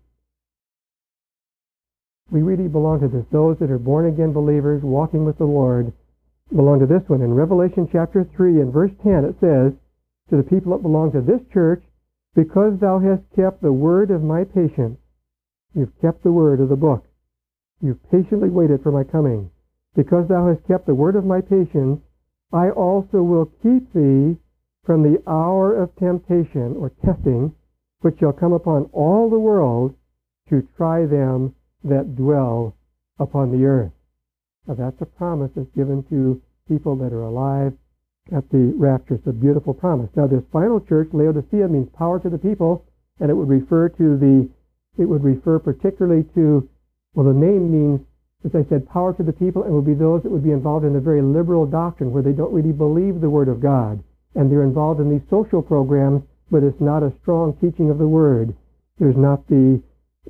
Speaker 1: We really belong to this. Those that are born-again believers walking with the Lord belong to this one. In Revelation chapter 3 and verse 10, it says, to the people that belong to this church, because thou hast kept the word of my patience. You've kept the word of the book. You've patiently waited for my coming. Because thou hast kept the word of my patience, I also will keep thee from the hour of temptation or testing, which shall come upon all the world to try them that dwell upon the earth. Now that's a promise that's given to people that are alive at the rapture. It's a beautiful promise. Now this final church, Laodicea, means power to the people, and it would refer particularly to, well, the name means, as I said, power to the people, and would be those that would be involved in a very liberal doctrine where they don't really believe the Word of God, and they're involved in these social programs, but it's not a strong teaching of the Word. There's not the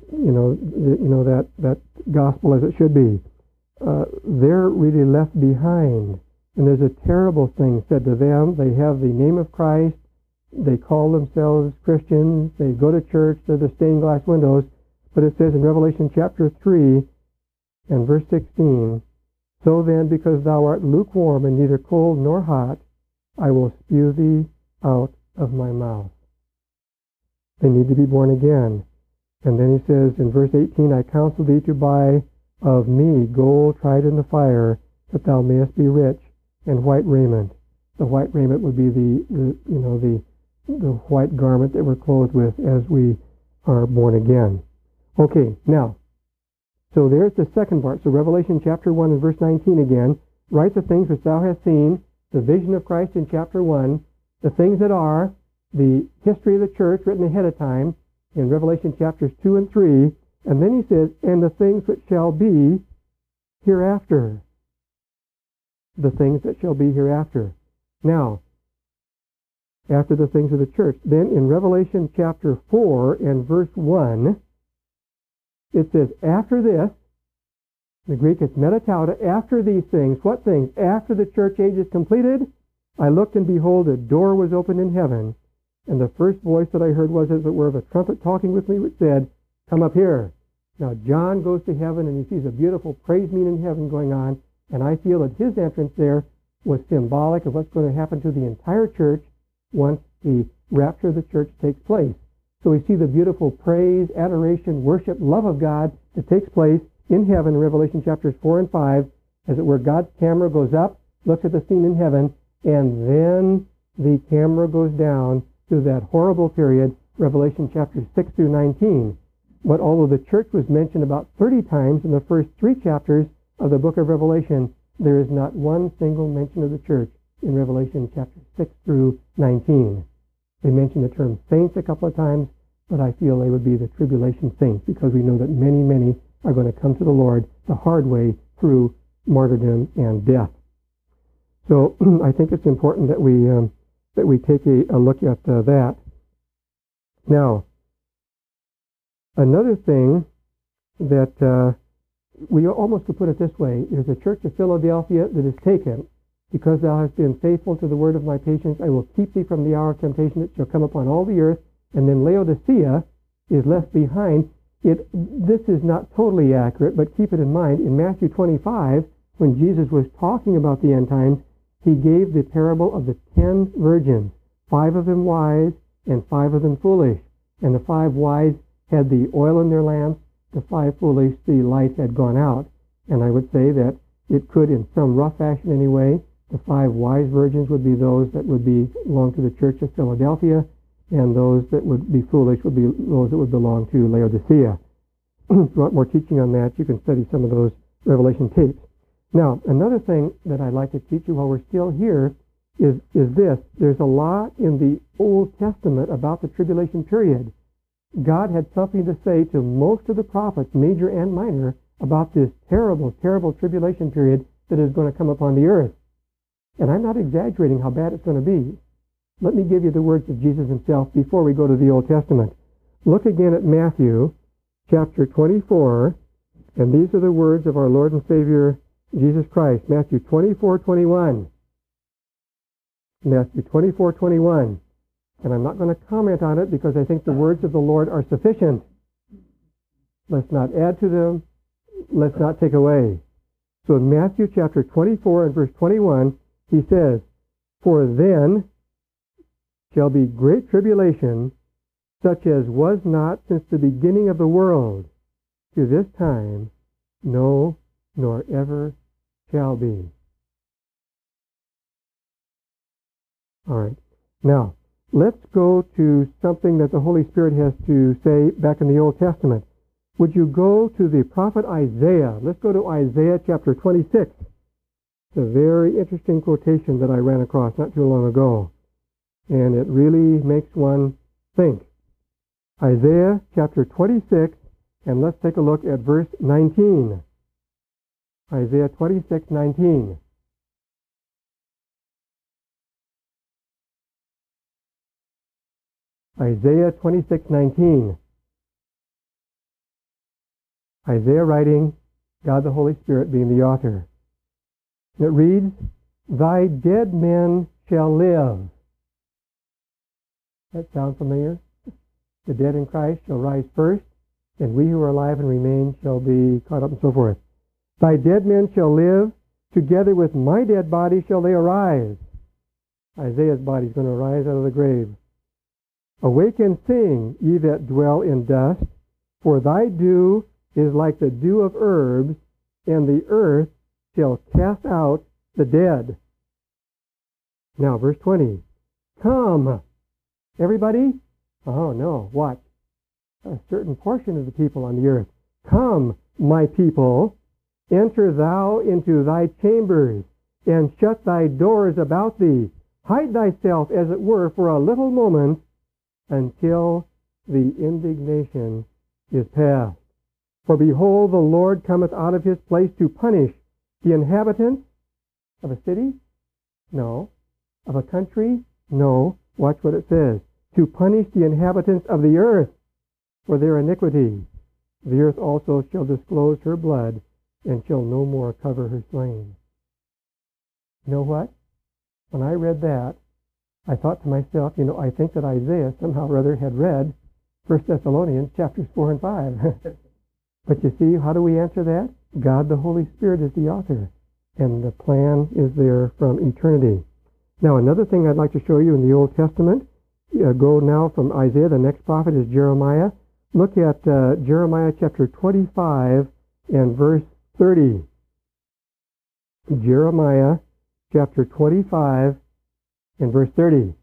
Speaker 1: that gospel as it should be. They're really left behind. And there's a terrible thing said to them. They have the name of Christ. They call themselves Christians. They go to church. They're the stained glass windows. But it says in Revelation chapter 3 And verse 16, so then, because thou art lukewarm and neither cold nor hot, I will spew thee out of my mouth. They need to be born again. And then he says in verse 18, I counsel thee to buy of me gold tried in the fire, that thou mayest be rich, and white raiment. The white raiment would be the white garment that we're clothed with as we are born again. Okay, now, so there's the second part. So Revelation chapter 1 and verse 19 again. Write the things which thou hast seen, the vision of Christ in chapter 1, the things that are, the history of the church written ahead of time in Revelation chapters 2 and 3. And then he says, and the things which shall be hereafter. The things that shall be hereafter. Now, after the things of the church. Then in Revelation chapter 4 and verse 1, it says, after this, the Greek is metatauta, after these things. What things? After the church age is completed, I looked and behold, a door was opened in heaven, and the first voice that I heard was as it were of a trumpet talking with me, which said, come up here. Now John goes to heaven and he sees a beautiful praise meeting in heaven going on, and I feel that his entrance there was symbolic of what's going to happen to the entire church once the rapture of the church takes place. So we see the beautiful praise, adoration, worship, love of God that takes place in heaven in Revelation chapters 4 and 5, as it were God's camera goes up, looks at the scene in heaven, and then the camera goes down to that horrible period, Revelation chapters 6 through 19. But although the church was mentioned about 30 times in the first 3 chapters of the book of Revelation, there is not one single mention of the church in Revelation chapters 6 through 19. They mention the term saints a couple of times, but I feel they would be the tribulation saints, because we know that many, many are going to come to the Lord the hard way through martyrdom and death. So I think it's important that we take a look at that. Now, another thing that we almost could put it this way: there's a church of Philadelphia that is taken. Because thou hast been faithful to the word of my patience, I will keep thee from the hour of temptation that shall come upon all the earth. And then Laodicea is left behind. This is not totally accurate, but keep it in mind. In Matthew 25, when Jesus was talking about the end times, he gave the parable of the 10 virgins, 5 of them wise and 5 of them foolish. And the 5 wise had the oil in their lamps, the 5 foolish, the light had gone out. And I would say that it could, in some rough fashion anyway, the 5 wise virgins would be those that would belong to the church of Philadelphia, and those that would be foolish would be those that would belong to Laodicea. If you want more teaching on that, you can study some of those Revelation tapes. Now, another thing that I'd like to teach you while we're still here is this. There's a lot in the Old Testament about the tribulation period. God had something to say to most of the prophets, major and minor, about this terrible, terrible tribulation period that is going to come upon the earth. And I'm not exaggerating how bad it's going to be. Let me give you the words of Jesus himself before we go to the Old Testament. Look again at Matthew chapter 24, and these are the words of our Lord and Savior Jesus Christ. Matthew 24:21. Matthew 24:21. And I'm not going to comment on it because I think the words of the Lord are sufficient. Let's not add to them. Let's not take away. So in Matthew chapter 24 and verse 21, he says, for then shall be great tribulation, such as was not since the beginning of the world to this time, no, nor ever shall be. All right. Now, let's go to something that the Holy Spirit has to say back in the Old Testament. Would you go to the prophet Isaiah? Let's go to Isaiah chapter 26. It's a very interesting quotation that I ran across not too long ago, and it really makes one think. Isaiah chapter 26, and let's take a look at verse 19. Isaiah 26:19. Isaiah 26:19. Isaiah writing, God the Holy Spirit being the author. It reads, thy dead men shall live. That sound familiar? The dead in Christ shall rise first, and we who are alive and remain shall be caught up and so forth. Thy dead men shall live, together with my dead body shall they arise. Isaiah's body is going to rise out of the grave. Awake and sing, ye that dwell in dust, for thy dew is like the dew of herbs, and the earth shall cast out the dead. Now, verse 20. Come, everybody. Oh, no, what? A certain portion of the people on the earth. Come, my people, enter thou into thy chambers, and shut thy doors about thee. Hide thyself, as it were, for a little moment, until the indignation is past. For behold, the Lord cometh out of his place to punish the inhabitants of a city? No. Of a country? No. Watch what it says. To punish the inhabitants of the earth for their iniquity. The earth also shall disclose her blood, and shall no more cover her slain. You know what? When I read that, I thought to myself, I think that Isaiah somehow or other had read 1 Thessalonians chapters 4 and 5. But you see, how do we answer that? God the Holy Spirit is the author, and the plan is there from eternity. Now, another thing I'd like to show you in the Old Testament, go now from Isaiah, the next prophet is Jeremiah. Look at Jeremiah chapter 25 and verse 30. Jeremiah chapter 25 and verse 30.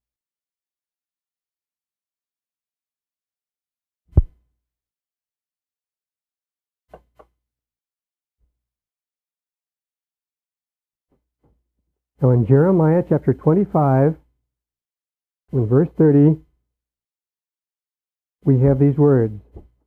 Speaker 1: So in Jeremiah chapter 25 and verse 30, we have these words.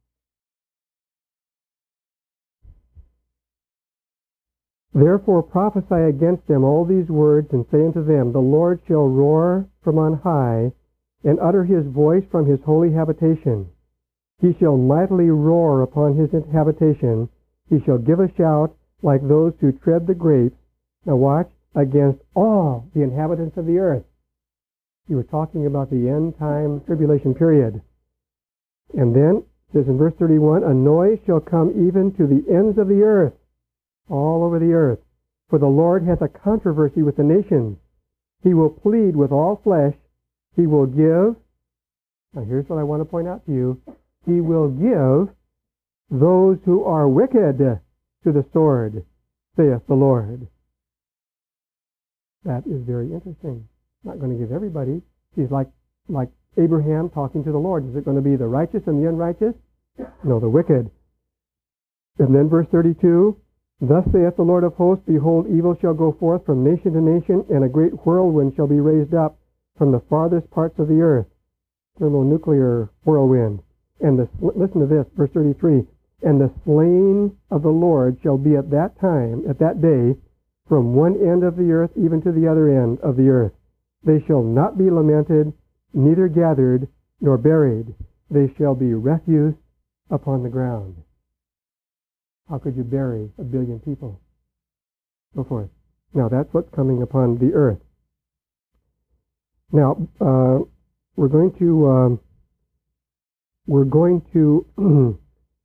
Speaker 1: Therefore prophesy against them all these words, and say unto them, The Lord shall roar from on high, and utter his voice from his holy habitation. He shall mightily roar upon his habitation. He shall give a shout like those who tread the grapes. Now watch, against all the inhabitants of the earth. You were talking about the end time tribulation period. And then, it says in verse 31, A noise shall come even to the ends of the earth, all over the earth. For the Lord hath a controversy with the nations. He will plead with all flesh. He will give. Now here's what I want to point out to you. He will give those who are wicked to the sword, saith the Lord. That is very interesting. Not going to give everybody. He's like Abraham talking to the Lord. Is it going to be the righteous and the unrighteous? No, the wicked. And then verse 32, Thus saith the Lord of hosts, Behold, evil shall go forth from nation to nation, and a great whirlwind shall be raised up from the farthest parts of the earth. Thermonuclear whirlwind. And listen to this, verse 33, And the slain of the Lord shall be at that time, at that day, from one end of the earth even to the other end of the earth. They shall not be lamented, neither gathered, nor buried. They shall be refuse upon the ground. How could you bury 1 billion people? So forth. Now, that's what's coming upon the earth. Now, we're going to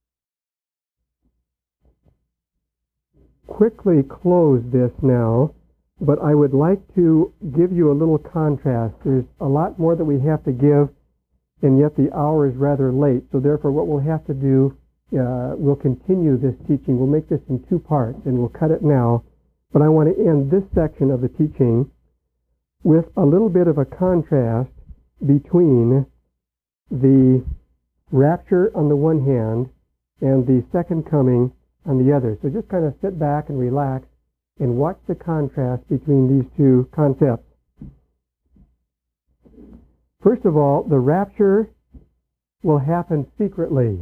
Speaker 1: quickly close this now, but I would like to give you a little contrast. There's a lot more that we have to give, and yet the hour is rather late. So therefore, what we'll have to do, we'll continue this teaching. We'll make this in 2 parts, and we'll cut it now. But I want to end this section of the teaching with a little bit of a contrast between the rapture on the one hand and the second coming on the other. So just kind of sit back and relax and watch the contrast between these two concepts. First of all, the rapture will happen secretly.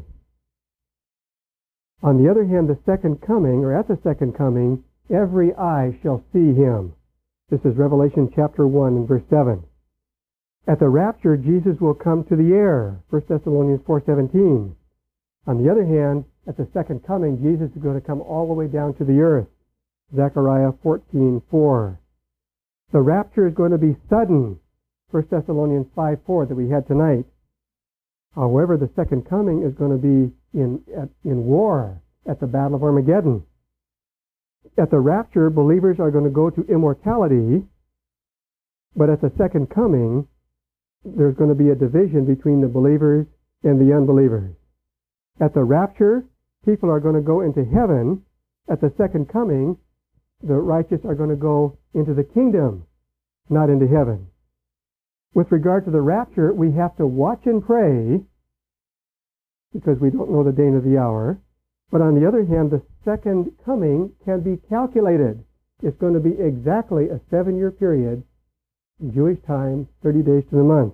Speaker 1: On the other hand, the second coming, or at the second coming, every eye shall see him. This is Revelation chapter 1 and verse 7. At the rapture, Jesus will come to the air, 1 Thessalonians 4:17. On the other hand, at the second coming, Jesus is going to come all the way down to the earth, Zechariah 14:4. The rapture is going to be sudden, 1 Thessalonians 5:4 that we had tonight. However, the second coming is going to be in war at the Battle of Armageddon. At the rapture, believers are going to go to immortality, but at the second coming, there's going to be a division between the believers and the unbelievers. At the rapture, people are going to go into heaven. At the second coming, the righteous are going to go into the kingdom, not into heaven. With regard to the rapture, we have to watch and pray because we don't know the day nor the hour. But on the other hand, the second coming can be calculated. It's going to be exactly a 7-year period in Jewish time, 30 days to the month.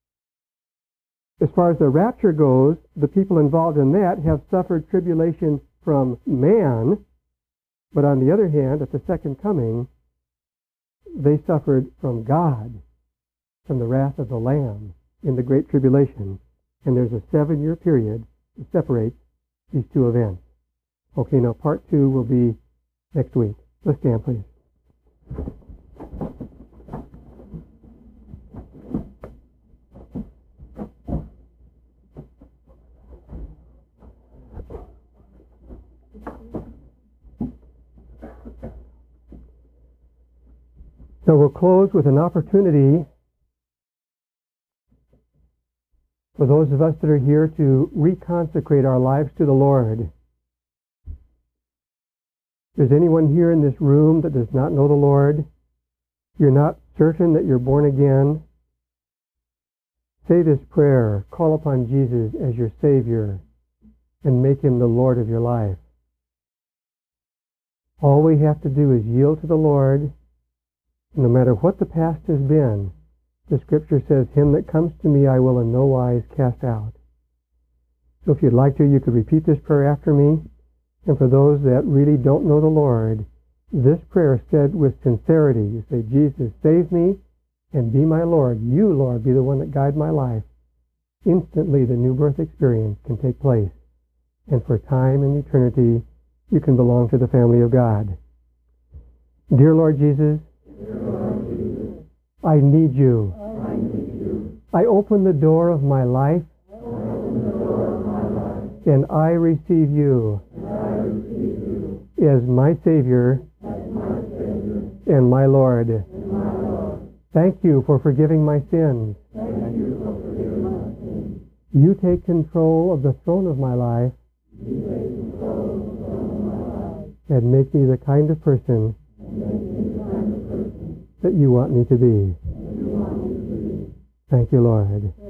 Speaker 1: As far as the rapture goes, the people involved in that have suffered tribulation from man, but on the other hand, at the second coming, they suffered from God, from the wrath of the Lamb in the Great Tribulation. And there's a 7-year period that separates these two events. Okay, now part 2 will be next week. Let's stand, please. So we'll close with an opportunity for those of us that are here to reconsecrate our lives to the Lord. If there's anyone here in this room that does not know the Lord, you're not certain that you're born again, say this prayer, call upon Jesus as your Savior, and make Him the Lord of your life. All we have to do is yield to the Lord. No matter what the past has been, the Scripture says, "Him that comes to me I will in no wise cast out." So if you'd like to, you could repeat this prayer after me. And for those that really don't know the Lord, this prayer said with sincerity, you say, "Jesus, save me and be my Lord. You, Lord, be the one that guide my life." Instantly, the new birth experience can take place. And for time and eternity, you can belong to the family of God. Dear Lord Jesus, I need you. I open the door of my life, and I receive you as my Savior and my Lord. Thank you for forgiving my sins. You take control of the throne of my life and make me the kind of person that you want me to be. Thank you, Lord.